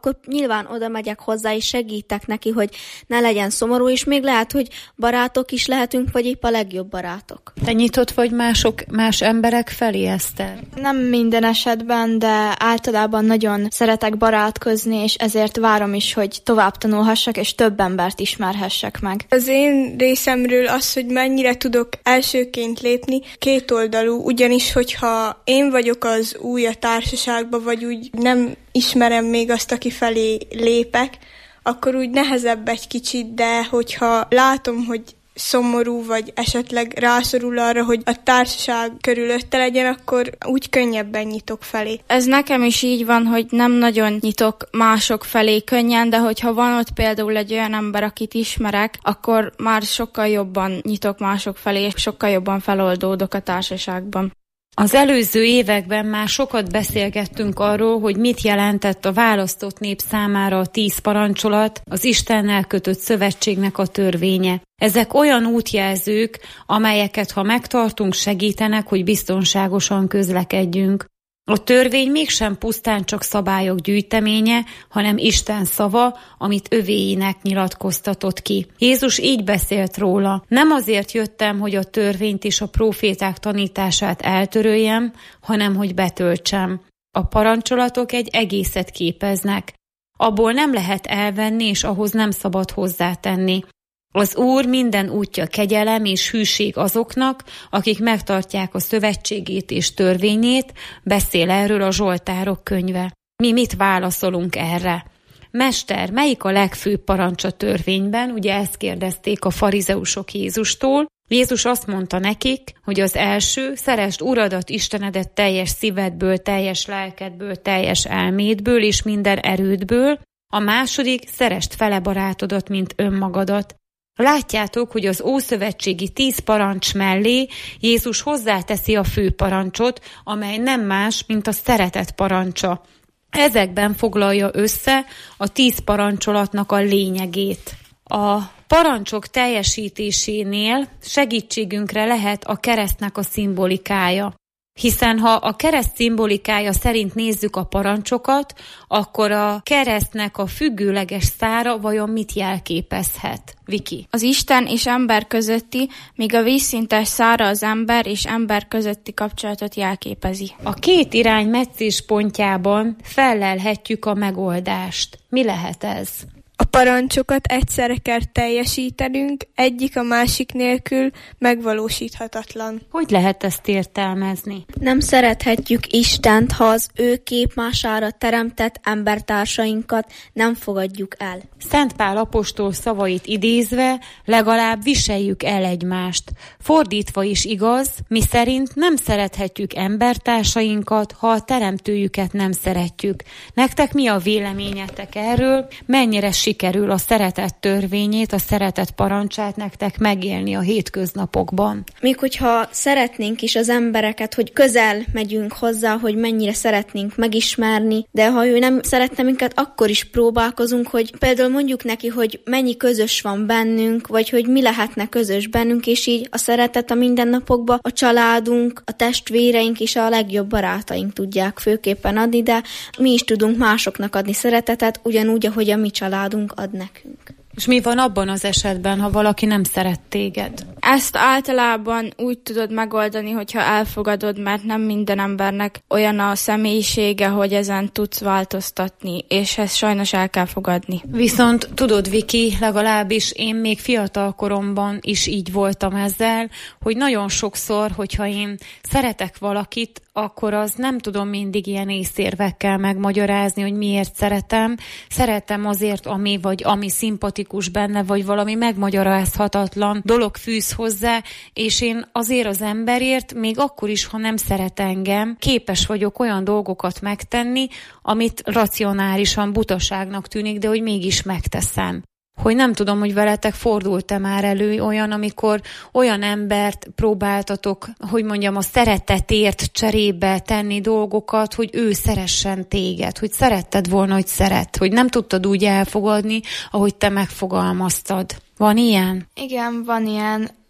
akkor nyilván oda megyek hozzá, és segítek neki, hogy ne legyen szomorú, és még lehet, hogy barátok is lehetünk, vagy épp a legjobb barátok. Te nyitott vagy mások, más emberek felé, Eszter? Nem minden esetben, de általában nagyon szeretek barátkozni, és ezért várom is, hogy tovább tanulhassak, és több embert ismerhessek meg. Az én részemről az, hogy mennyire tudok elsőként lépni, kétoldalú, ugyanis, hogyha én vagyok az új a társaságban, vagy úgy nem ismerem még azt, aki felé lépek, akkor úgy nehezebb egy kicsit, de hogyha látom, hogy szomorú, vagy esetleg rászorul arra, hogy a társaság körülötte legyen, akkor úgy könnyebben nyitok felé. Ez nekem is így van, hogy nem nagyon nyitok mások felé könnyen, de hogyha van ott például egy olyan ember, akit ismerek, akkor már sokkal jobban nyitok mások felé, és sokkal jobban feloldódok a társaságban. Az előző években már sokat beszélgettünk arról, hogy mit jelentett a választott nép számára a tíz parancsolat, az Istennel kötött szövetségnek a törvénye. Ezek olyan útjelzők, amelyeket ha megtartunk, segítenek, hogy biztonságosan közlekedjünk. A törvény mégsem pusztán csak szabályok gyűjteménye, hanem Isten szava, amit övéinek nyilatkoztatott ki. Jézus így beszélt róla: nem azért jöttem, hogy a törvényt és a próféták tanítását eltöröljem, hanem hogy betöltsem. A parancsolatok egy egészet képeznek. Abból nem lehet elvenni, és ahhoz nem szabad hozzátenni. Az Úr minden útja kegyelem és hűség azoknak, akik megtartják a szövetségét és törvényét, beszél erről a Zsoltárok könyve. Mi mit válaszolunk erre? Mester, melyik a legfőbb parancs a törvényben? Ugye ezt kérdezték a farizeusok Jézustól. Jézus azt mondta nekik, hogy az első: szeresd Uradat, Istenedet teljes szívedből, teljes lelkedből, teljes elmédből és minden erődből. A második: szeresd fele barátodat, mint önmagadat. Látjátok, hogy az ószövetségi tíz parancs mellé Jézus hozzáteszi a fő parancsot, amely nem más, mint a szeretet parancsa. Ezekben foglalja össze a tíz parancsolatnak a lényegét. A parancsok teljesítésénél segítségünkre lehet a keresztnek a szimbolikája. Hiszen ha a kereszt szimbolikája szerint nézzük a parancsokat, akkor a keresztnek a függőleges szára vajon mit jelképezhet? Viki. Az Isten és ember közötti, míg a vízszintes szára az ember és ember közötti kapcsolatot jelképezi. A két irány meccéspontjában fellelhetjük a megoldást. Mi lehet ez? A parancsokat egyszerre kell teljesítenünk, egyik a másik nélkül megvalósíthatatlan. Hogy lehet ezt értelmezni? Nem szerethetjük Istent, ha az ő képmására teremtett embertársainkat nem fogadjuk el. Szent Pál apostol szavait idézve, legalább viseljük el egymást. Fordítva is igaz, miszerint nem szerethetjük embertársainkat, ha a teremtőjüket nem szeretjük. Nektek mi a véleményetek erről? Mennyire sikerül a szeretet törvényét, a szeretet parancsát nektek megélni a hétköznapokban? Még hogyha szeretnénk is az embereket, hogy közel megyünk hozzá, hogy mennyire szeretnénk megismerni, de ha ő nem szeretne minket, akkor is próbálkozunk, hogy például mondjuk neki, hogy mennyi közös van bennünk, vagy hogy mi lehetne közös bennünk, és így a szeretet a mindennapokban a családunk, a testvéreink és a legjobb barátaink tudják főképpen adni, de mi is tudunk másoknak adni szeretetet, ugyanúgy, ahogy a mi családunk ad nekünk. És mi van abban az esetben, ha valaki nem szeret téged? Ezt általában úgy tudod megoldani, hogyha elfogadod, mert nem minden embernek olyan a személyisége, hogy ezen tudsz változtatni, és ezt sajnos el kell fogadni. Viszont tudod, Viki, legalábbis én még fiatal koromban is így voltam ezzel, hogy nagyon sokszor, hogyha én szeretek valakit, akkor az nem tudom mindig ilyen észérvekkel megmagyarázni, hogy miért szeretem. Szeretem azért, ami vagy ami szimpatikus benne, vagy valami megmagyarázhatatlan dolog fűz hozzá, és én azért az emberért, még akkor is, ha nem szeret engem, képes vagyok olyan dolgokat megtenni, amit racionálisan butaságnak tűnik, de hogy mégis megteszem. Hogy nem tudom, hogy veletek fordult-e már elő olyan, amikor olyan embert próbáltatok, hogy mondjam, a szeretetért cserébe tenni dolgokat, hogy ő szeressen téged, hogy szeretted volna, hogy szeret, hogy nem tudtad úgy elfogadni, ahogy te megfogalmaztad. Van ilyen? Igen, van ilyen.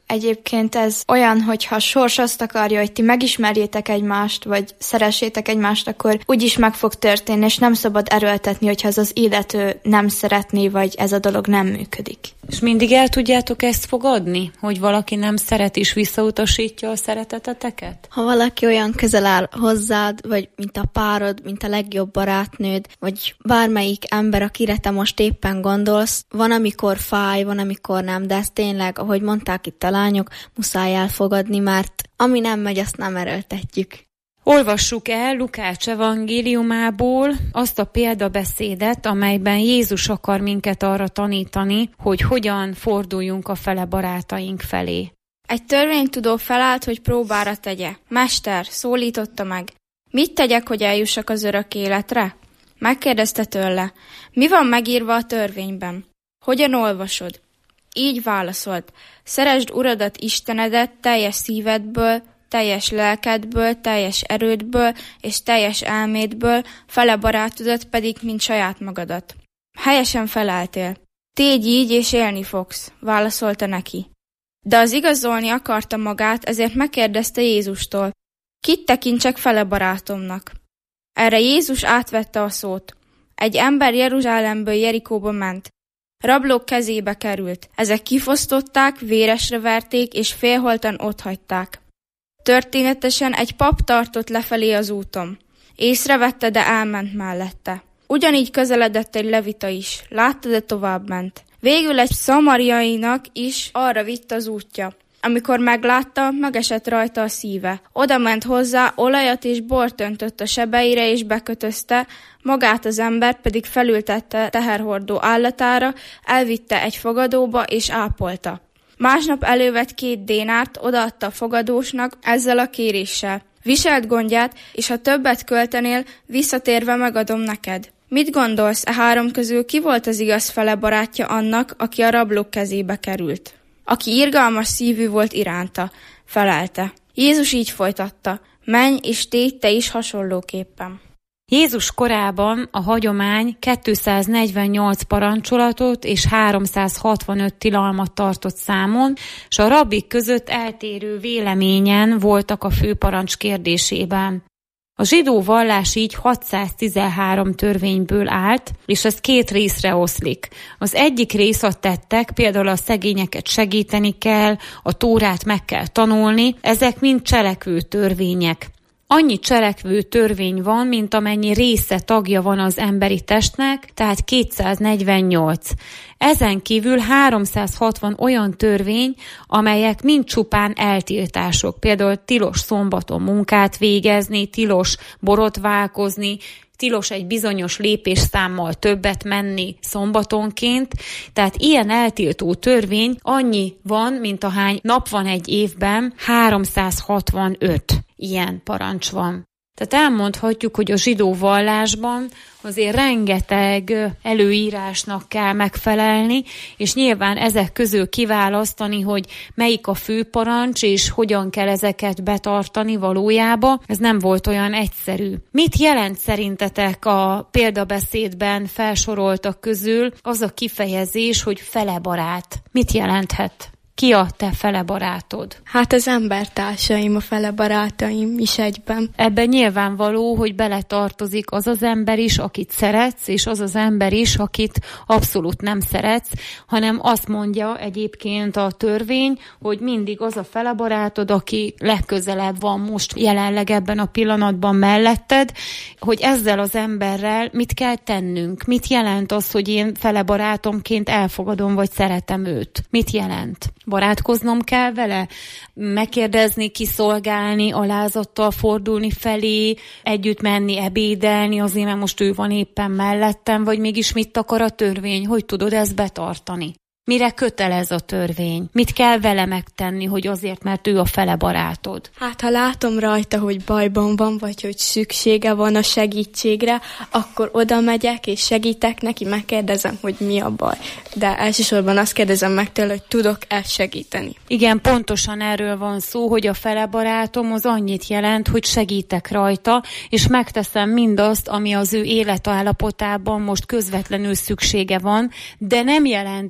Egyébként ez olyan, hogyha a sors azt akarja, hogy ti megismerjétek egymást, vagy szeressétek egymást, akkor úgyis meg fog történni, és nem szabad erőltetni, hogyha ez az illető nem szeretné, vagy ez a dolog nem működik. És mindig el tudjátok ezt fogadni, hogy valaki nem szeret és visszautasítja a szereteteteket? Ha valaki olyan közel áll hozzád, vagy mint a párod, mint a legjobb barátnőd, vagy bármelyik ember, akire te most éppen gondolsz, van, amikor fáj, van, amikor nem, de ez tényleg, ahogy mondták itt a lányok, muszáj elfogadni, mert ami nem megy, azt nem erőltetjük. Olvassuk el Lukács evangéliumából azt a példabeszédet, amelyben Jézus akar minket arra tanítani, hogy hogyan forduljunk a fele barátaink felé. Egy törvénytudó felállt, hogy próbára tegye. Mester, szólította meg. Mit tegyek, hogy eljussak az örök életre? Megkérdezte tőle. Mi van megírva a törvényben? Hogyan olvasod? Így válaszolt. Szeresd Uradat Istenedet teljes szívedből, teljes lelkedből, teljes erődből és teljes elmédből, fele barátodat pedig, mint saját magadat. Helyesen feleltél. Tégy így, és élni fogsz, válaszolta neki. De az igazolni akarta magát, ezért megkérdezte Jézustól. Kit tekintsek fele barátomnak? Erre Jézus átvette a szót. Egy ember Jeruzsálemből Jerikóba ment. Rablók kezébe került. Ezek kifosztották, véresre verték, és félholtan otthagyták. Történetesen egy pap tartott lefelé az úton. Észrevette, de elment mellette. Ugyanígy közeledett egy levita is. Látta, de tovább ment. Végül egy szamariainak is arra vitt az útja. Amikor meglátta, megesett rajta a szíve. Oda ment hozzá, olajat és bort öntött a sebeire és bekötözte, magát az embert pedig felültette teherhordó állatára, elvitte egy fogadóba és ápolta. Másnap elővett két dénárt, odaadta a fogadósnak ezzel a kéréssel. Viselt gondját, és ha többet költenél, visszatérve megadom neked. Mit gondolsz, e három közül ki volt az igaz fele barátja annak, aki a rablók kezébe került? Aki irgalmas szívű volt iránta, felelte. Jézus így folytatta, menj és tégy te is hasonlóképpen. Jézus korában a hagyomány kétszáznegyvennyolc parancsolatot és háromszázhatvanöt tilalmat tartott számon, és a rabbik között eltérő véleményen voltak a főparancs kérdésében. A zsidó vallás így hatszáztizenhárom törvényből állt, és ez két részre oszlik. Az egyik rész a tettek, például a szegényeket segíteni kell, a Tórát meg kell tanulni, ezek mind cselekvő törvények. Annyi cselekvő törvény van, mint amennyi része tagja van az emberi testnek, tehát kétszáznegyvennyolc. Ezen kívül háromszázhatvan olyan törvény, amelyek mind csupán eltiltások. Például tilos szombaton munkát végezni, tilos borotválkozni, tilos egy bizonyos lépésszámmal többet menni szombatonként, tehát ilyen eltiltó törvény annyi van, mint ahány nap van egy évben, háromszázhatvanöt ilyen parancs van. Tehát elmondhatjuk, hogy a zsidó vallásban azért rengeteg előírásnak kell megfelelni, és nyilván ezek közül kiválasztani, hogy melyik a főparancs, és hogyan kell ezeket betartani valójában, ez nem volt olyan egyszerű. Mit jelent szerintetek a példabeszédben felsoroltak közül az a kifejezés, hogy fele barát? Mit jelenthet? Ki a te fele barátod? Hát az embertársaim, a fele barátaim is egyben. Ebben nyilvánvaló, hogy beletartozik az az ember is, akit szeretsz, és az az ember is, akit abszolút nem szeretsz, hanem azt mondja egyébként a törvény, hogy mindig az a fele barátod, aki legközelebb van most jelenleg ebben a pillanatban melletted, hogy ezzel az emberrel mit kell tennünk? Mit jelent az, hogy én fele barátomként elfogadom, vagy szeretem őt? Mit jelent? Barátkoznom kell vele, megkérdezni, kiszolgálni, alázattal fordulni felé, együtt menni, ebédelni, azért mert most ő van éppen mellettem, vagy mégis mit akar a törvény, hogy tudod ezt betartani? Mire kötelez a törvény? Mit kell vele megtenni, hogy azért, mert ő a fele barátod? Hát, ha látom rajta, hogy bajban van, vagy hogy szüksége van a segítségre, akkor oda megyek, és segítek neki, megkérdezem, hogy mi a baj. De elsősorban azt kérdezem meg tőle, hogy tudok-e segíteni. Igen, pontosan erről van szó, hogy a fele barátom az annyit jelent, hogy segítek rajta, és megteszem mindazt, ami az ő életállapotában most közvetlenül szüksége van, de nem jelenti azt,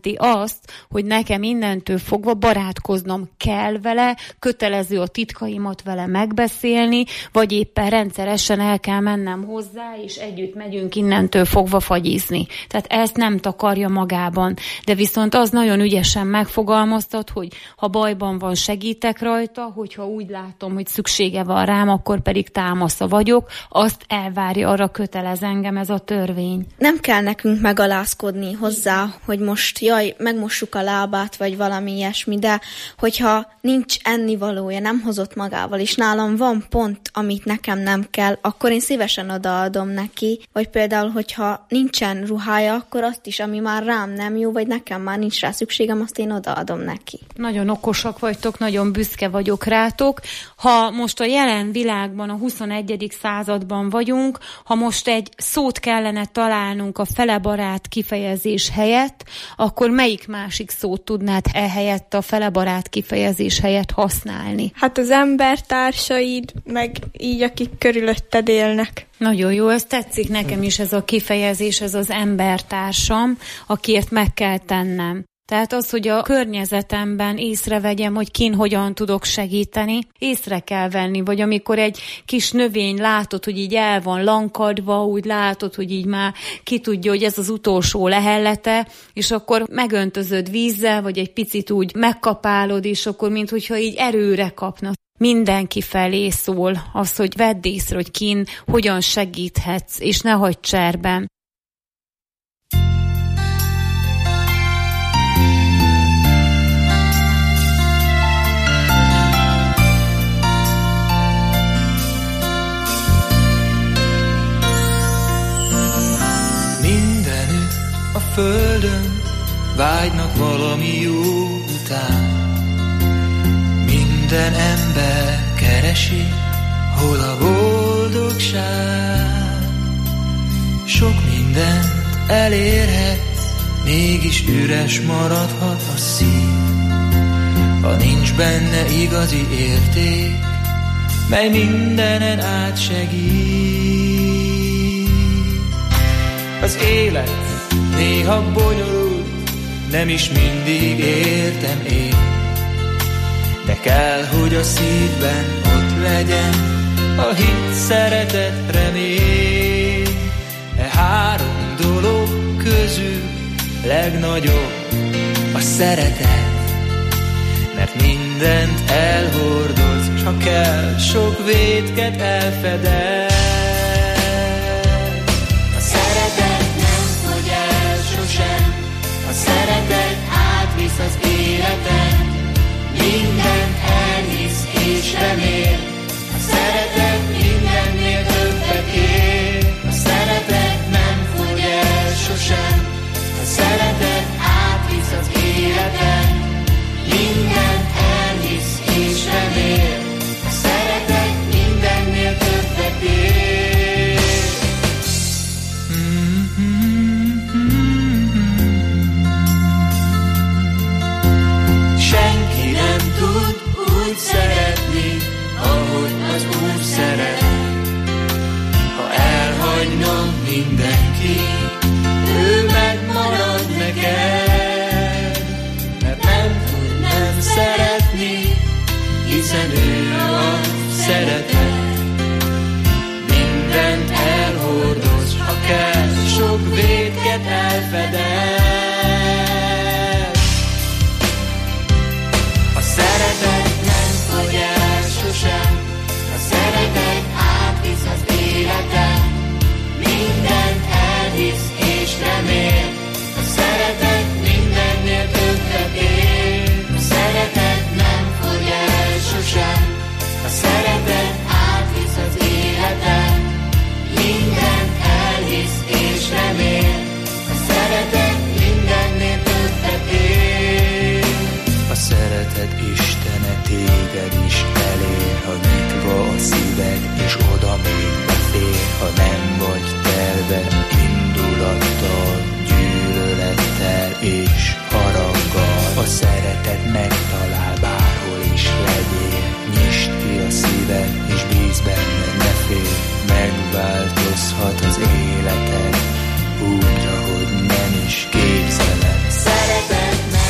azt, hogy nekem innentől fogva barátkoznom kell vele, kötelező a titkaimat vele megbeszélni, vagy éppen rendszeresen el kell mennem hozzá, és együtt megyünk innentől fogva fagyizni. Tehát ezt nem takarja magában. De viszont az nagyon ügyesen megfogalmaztat, hogy ha bajban van, segítek rajta, hogyha úgy látom, hogy szüksége van rám, akkor pedig támasza vagyok, azt elvárja, arra kötelez engem ez a törvény. Nem kell nekünk megalázkodni hozzá, hogy most jaj, megmossuk a lábát, vagy valami ilyesmi, de hogyha nincs ennivalója, nem hozott magával, és nálam van pont, amit nekem nem kell, akkor én szívesen odaadom neki, vagy például, hogyha nincsen ruhája, akkor azt is, ami már rám nem jó, vagy nekem már nincs rá szükségem, azt én odaadom neki. Nagyon okosak vagytok, nagyon büszke vagyok rátok. Ha most a jelen világban, a huszonegyedik században vagyunk, ha most egy szót kellene találnunk a felebarát kifejezés helyett, akkor melyik másik szót tudnád ehelyett a felebarát kifejezés helyett használni? Hát az embertársaid, meg így, akik körülötted élnek. Nagyon jó, ez tetszik nekem is ez a kifejezés, ez az embertársam, akiért meg kell tennem. Tehát az, hogy a környezetemben észrevegyem, hogy kin hogyan tudok segíteni, észre kell venni, vagy amikor egy kis növény látod, hogy így el van lankadva, úgy látod, hogy így már ki tudja, hogy ez az utolsó lehellete, és akkor megöntözöd vízzel, vagy egy picit úgy megkapálod, és akkor minthogyha így erőre kapna. Mindenki felé szól az, hogy vedd észre, hogy kin hogyan segíthetsz, és ne hagyd cserben. Mindenütt a földön vágynak valami jó után. Minden ember keresi, hol a boldogság. Sok mindent elérhetsz, mégis üres maradhat a szív, ha nincs benne igazi érték, mely mindenen átsegít. Az élet néha bonyolult, nem is mindig értem én, de kell, hogy a szívben ott legyen a hit, szeretet, remény. E három dolog közül legnagyobb a szeretet, mert mindent elhordoz, s ha kell, sok vétket elfedez. A szeretet nem fogy el sosem, a szeretet átvisz az életen. Minden elhisz és remél, a szeretet mindennél többet ér. A szeretet nem fogy el sosem, a szeretet átvisz az életen. Minden elhisz és remél, a szeretet mindennél többet ér. Senki nem tud úgy szeretni, ahogy az Úr szeret. Ha elhagyna mindenki, ő megmarad neked, mert nem tud nem szeretni, hiszen ő a szeretet. Mindent elhordoz, ha kell, sok vétket elfedez. A szeretet nem fogy el sosem, a szeretet átvisz az életen. Mindent elhisz és remél, a szeretet mindennél többet ér. A szeretet nem fogy el sosem, a szeretet átvisz az életen. Mindent elhisz és remél, a szeretet mindennél többet ér. A szeretet Istene téged is elér, ha nyitva a szíved, és oda még befér, ha nem vagy telve indulattal, gyűlölettel és haraggal. A szeretet megtalál, bárhol is legyél, nyisd ki a szíved, és bízz benne, ne félj, megváltozhat az életed, úgy, ahogy nem is képzeled. Szeretet meg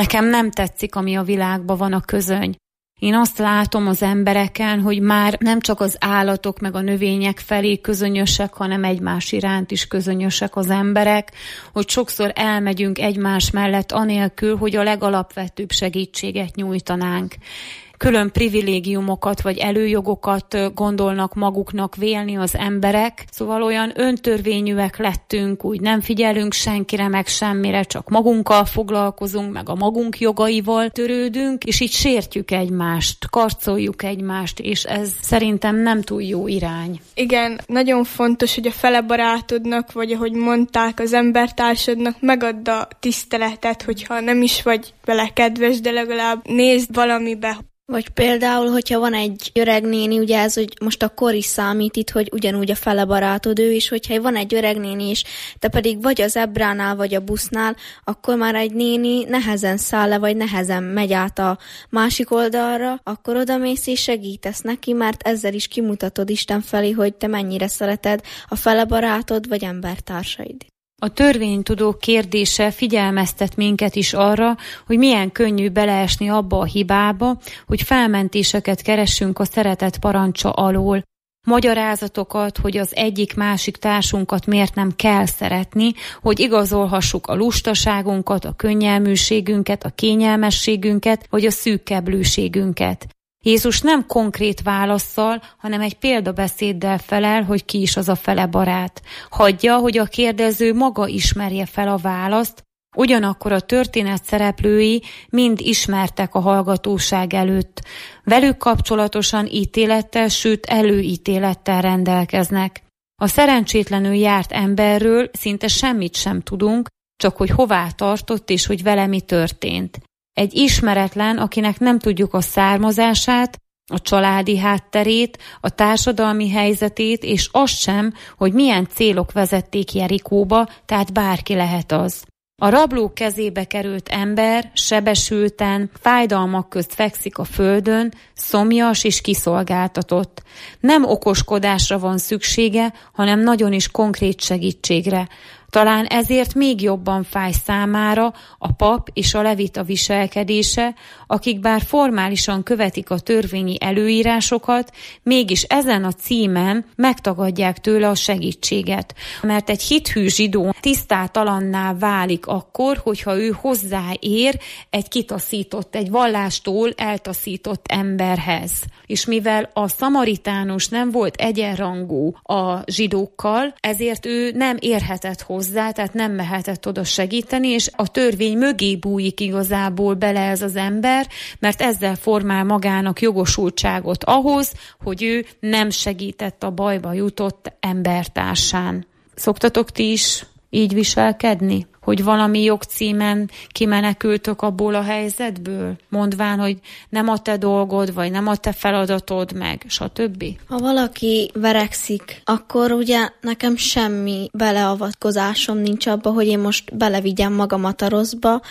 Nekem nem tetszik, ami a világban van, a közöny. Én azt látom az embereken, hogy már nem csak az állatok meg a növények felé közönyösek, hanem egymás iránt is közönyösek az emberek, hogy sokszor elmegyünk egymás mellett anélkül, hogy a legalapvetőbb segítséget nyújtanánk. Külön privilégiumokat vagy előjogokat gondolnak maguknak vélni az emberek, szóval olyan öntörvényűek lettünk, úgy nem figyelünk senkire meg semmire, csak magunkkal foglalkozunk, meg a magunk jogaival törődünk, és így sértjük egymást, karcoljuk egymást, és ez szerintem nem túl jó irány. Igen, nagyon fontos, hogy a fele barátodnak, vagy ahogy mondták, az embertársadnak megadd a tiszteletet, hogyha nem is vagy vele kedves, de legalább nézd valamibe. Vagy például, hogyha van egy öreg néni, ugye ez, hogy most a kor is számít itt, hogy ugyanúgy a fele barátod ő is, hogyha van egy öreg néni is, te pedig vagy az ebránál, vagy a busznál, akkor már egy néni nehezen száll le, vagy nehezen megy át a másik oldalra, akkor odamész és segítesz neki, mert ezzel is kimutatod Isten felé, hogy te mennyire szereted a fele barátod, vagy embertársaid. A törvénytudók kérdése figyelmeztet minket is arra, hogy milyen könnyű beleesni abba a hibába, hogy felmentéseket keressünk a szeretet parancsa alól. Magyarázatokat, hogy az egyik-másik társunkat miért nem kell szeretni, hogy igazolhassuk a lustaságunkat, a könnyelműségünket, a kényelmességünket, vagy a szűkkeblőségünket. Jézus nem konkrét válasszal, hanem egy példabeszéddel felel, hogy ki is az a fele barát. Hagyja, hogy a kérdező maga ismerje fel a választ, ugyanakkor a történet szereplői mind ismertek a hallgatóság előtt. Velük kapcsolatosan ítélettel, sőt előítélettel rendelkeznek. A szerencsétlenül járt emberről szinte semmit sem tudunk, csak hogy hová tartott és hogy vele mi történt. Egy ismeretlen, akinek nem tudjuk a származását, a családi hátterét, a társadalmi helyzetét, és azt sem, hogy milyen célok vezették Jerikóba, tehát bárki lehet az. A rablók kezébe került ember sebesülten, fájdalmak közt fekszik a földön, szomjas és kiszolgáltatott. Nem okoskodásra van szüksége, hanem nagyon is konkrét segítségre. Talán ezért még jobban fáj számára a pap és a levita viselkedése, akik bár formálisan követik a törvényi előírásokat, mégis ezen a címen megtagadják tőle a segítséget. Mert egy hithű zsidó tisztátalanná válik akkor, hogyha ő hozzáér egy kitaszított, egy vallástól eltaszított emberhez. És mivel a szamaritánus nem volt egyenrangú a zsidókkal, ezért ő nem érhetett hozzá, hozzá, tehát nem mehetett oda segíteni, és a törvény mögé bújik igazából bele ez az ember, mert ezzel formál magának jogosultságot ahhoz, hogy ő nem segített a bajba jutott embertársán. Szoktatok ti is így viselkedni? Hogy valami jogcímen kimenekültök abból a helyzetből? Mondván, hogy nem a te dolgod, vagy nem a te feladatod meg, stb. Ha valaki verekszik, akkor ugye nekem semmi beleavatkozásom nincs abba, hogy én most belevigyem magamat a rosszba,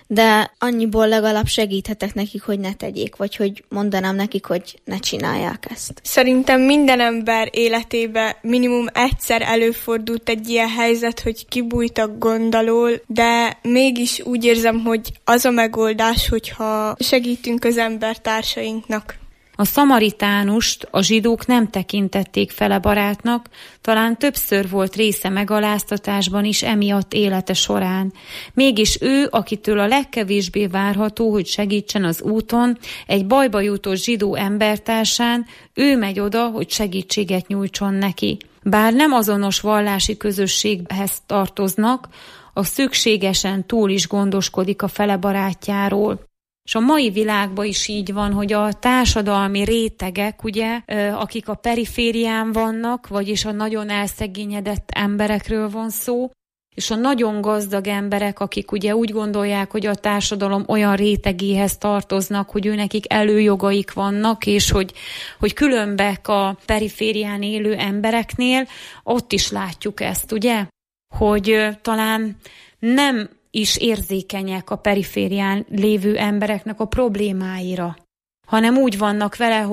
de annyiból legalább segíthetek nekik, hogy ne tegyék, vagy hogy mondanám nekik, hogy ne csinálják ezt. Szerintem minden ember életében minimum egyszer előfordult egy ilyen helyzet, hogy kibújtak gond alól, de mégis úgy érzem, hogy az a megoldás, hogyha segítünk az embertársainknak. A szamaritánust a zsidók nem tekintették fele barátnak, talán többször volt része megaláztatásban is emiatt élete során. Mégis ő, akitől a legkevésbé várható, hogy segítsen az úton, egy bajba jutott zsidó embertársán, ő megy oda, hogy segítséget nyújtson neki. Bár nem azonos vallási közösséghez tartoznak, a szükségesen túl is gondoskodik a fele barátjáról. És a mai világban is így van, hogy a társadalmi rétegek, ugye, akik a periférián vannak, vagyis a nagyon elszegényedett emberekről van szó, és a nagyon gazdag emberek, akik ugye úgy gondolják, hogy a társadalom olyan rétegéhez tartoznak, hogy őnekik előjogaik vannak, és hogy, hogy különbek a periférián élő embereknél, ott is látjuk ezt, ugye? Hogy talán nem is érzékenyek a periférián lévő embereknek a problémáira, hanem úgy vannak vele, hogy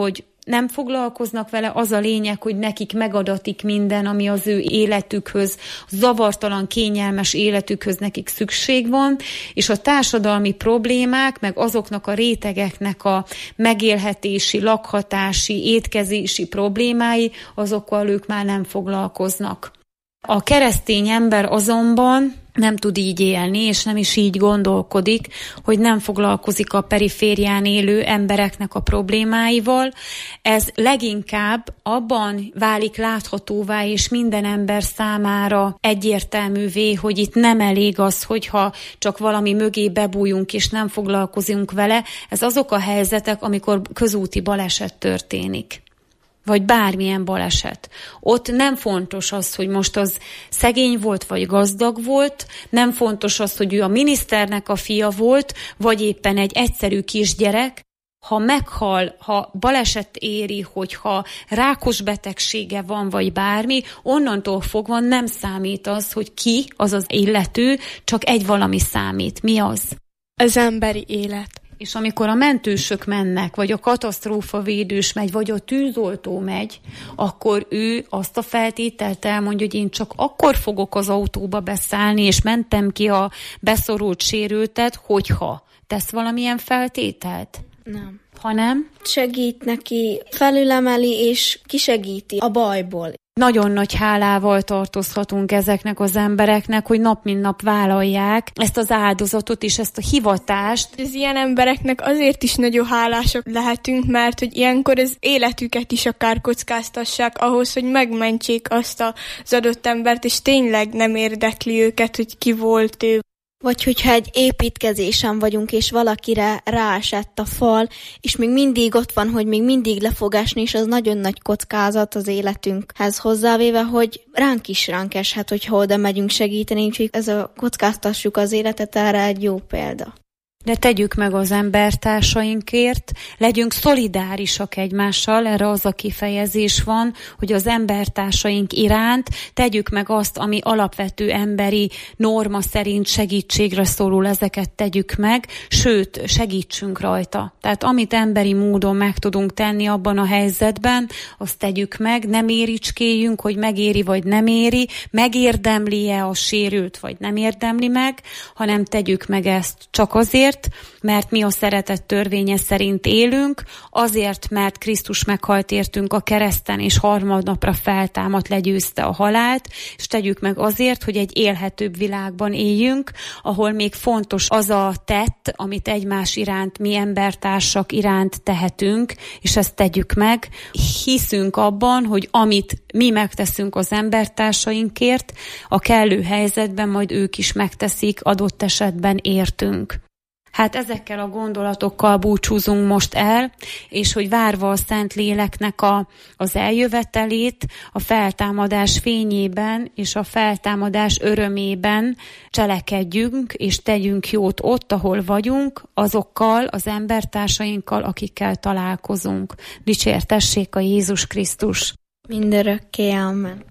nem foglalkoznak vele, az a lényeg, hogy nekik megadatik minden, ami az ő életükhöz, zavartalan, kényelmes életükhöz nekik szükség van, és a társadalmi problémák, meg azoknak a rétegeknek a megélhetési, lakhatási, étkezési problémái, azokkal ők már nem foglalkoznak. A keresztény ember azonban nem tud így élni, és nem is így gondolkodik, hogy nem foglalkozik a periférián élő embereknek a problémáival. Ez leginkább abban válik láthatóvá, és minden ember számára egyértelművé, hogy itt nem elég az, hogyha csak valami mögé bebújunk, és nem foglalkozunk vele. Ez azok a helyzetek, amikor közúti baleset történik, vagy bármilyen baleset. Ott nem fontos az, hogy most az szegény volt, vagy gazdag volt, nem fontos az, hogy ő a miniszternek a fia volt, vagy éppen egy egyszerű kisgyerek. Ha meghal, ha baleset éri, hogyha rákos betegsége van, vagy bármi, onnantól fogva nem számít az, hogy ki az az illető, csak egy valami számít. Mi az? Az emberi élet. És amikor a mentősök mennek, vagy a katasztrófavédős megy, vagy a tűzoltó megy, akkor ő azt a feltételt elmondja, hogy én csak akkor fogok az autóba beszállni, és mentem ki a beszorult sérültet, hogyha tesz valamilyen feltételt? Nem. Ha nem? Segít neki, felülemeli, és kisegíti a bajból. Nagyon nagy hálával tartozhatunk ezeknek az embereknek, hogy nap mint nap vállalják ezt az áldozatot és ezt a hivatást. Az ilyen embereknek azért is nagyon hálásak lehetünk, mert hogy ilyenkor az életüket is akár kockáztassák ahhoz, hogy megmentsék azt az adott embert, és tényleg nem érdekli őket, hogy ki volt ő. Vagy hogyha egy építkezésen vagyunk, és valakire ráesett a fal, és még mindig ott van, hogy még mindig le fog esni, és az nagyon nagy kockázat az életünkhez hozzávéve, hogy ránk is ránk eshet, hogyha oda megyünk segíteni, úgyhogy ez a kockáztassuk az életet, erre egy jó példa. De tegyük meg az embertársainkért, legyünk szolidárisak egymással, erre az a kifejezés van, hogy az embertársaink iránt tegyük meg azt, ami alapvető emberi norma szerint segítségre szorul, ezeket tegyük meg, sőt, segítsünk rajta. Tehát amit emberi módon meg tudunk tenni abban a helyzetben, azt tegyük meg, nem éricskéljünk, hogy megéri vagy nem éri, megérdemli-e a sérült, vagy nem érdemli meg, hanem tegyük meg ezt csak azért, mert mi a szeretet törvénye szerint élünk, azért, mert Krisztus meghalt értünk a kereszten, és harmadnapra feltámadt, legyőzte a halált, és tegyük meg azért, hogy egy élhetőbb világban éljünk, ahol még fontos az a tett, amit egymás iránt, mi embertársak iránt tehetünk, és ezt tegyük meg. Hiszünk abban, hogy amit mi megteszünk az embertársainkért, a kellő helyzetben majd ők is megteszik, adott esetben értünk. Hát ezekkel a gondolatokkal búcsúzunk most el, és hogy várva a Szentléleknek a, az eljövetelét, a feltámadás fényében és a feltámadás örömében cselekedjünk, és tegyünk jót ott, ahol vagyunk, azokkal, az embertársainkkal, akikkel találkozunk. Dicsértessék a Jézus Krisztus! Mindörökké, amen.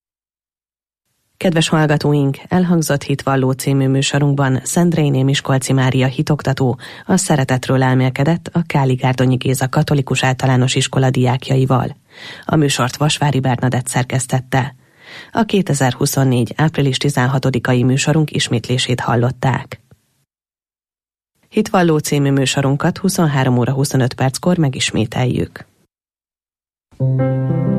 Kedves hallgatóink, elhangzott Hitvalló című műsorunkban Szendreiné Miskolci Mária hitoktató a szeretetről elmélkedett a Káli-Gárdonyi Géza Katolikus Általános Iskola diákjaival. A műsort Vasvári Bernadett szerkesztette. A kétezer-huszonnégy. április tizenhatodikai műsorunk ismétlését hallották. Hitvalló című műsorunkat huszonhárom óra huszonöt perckor megismételjük.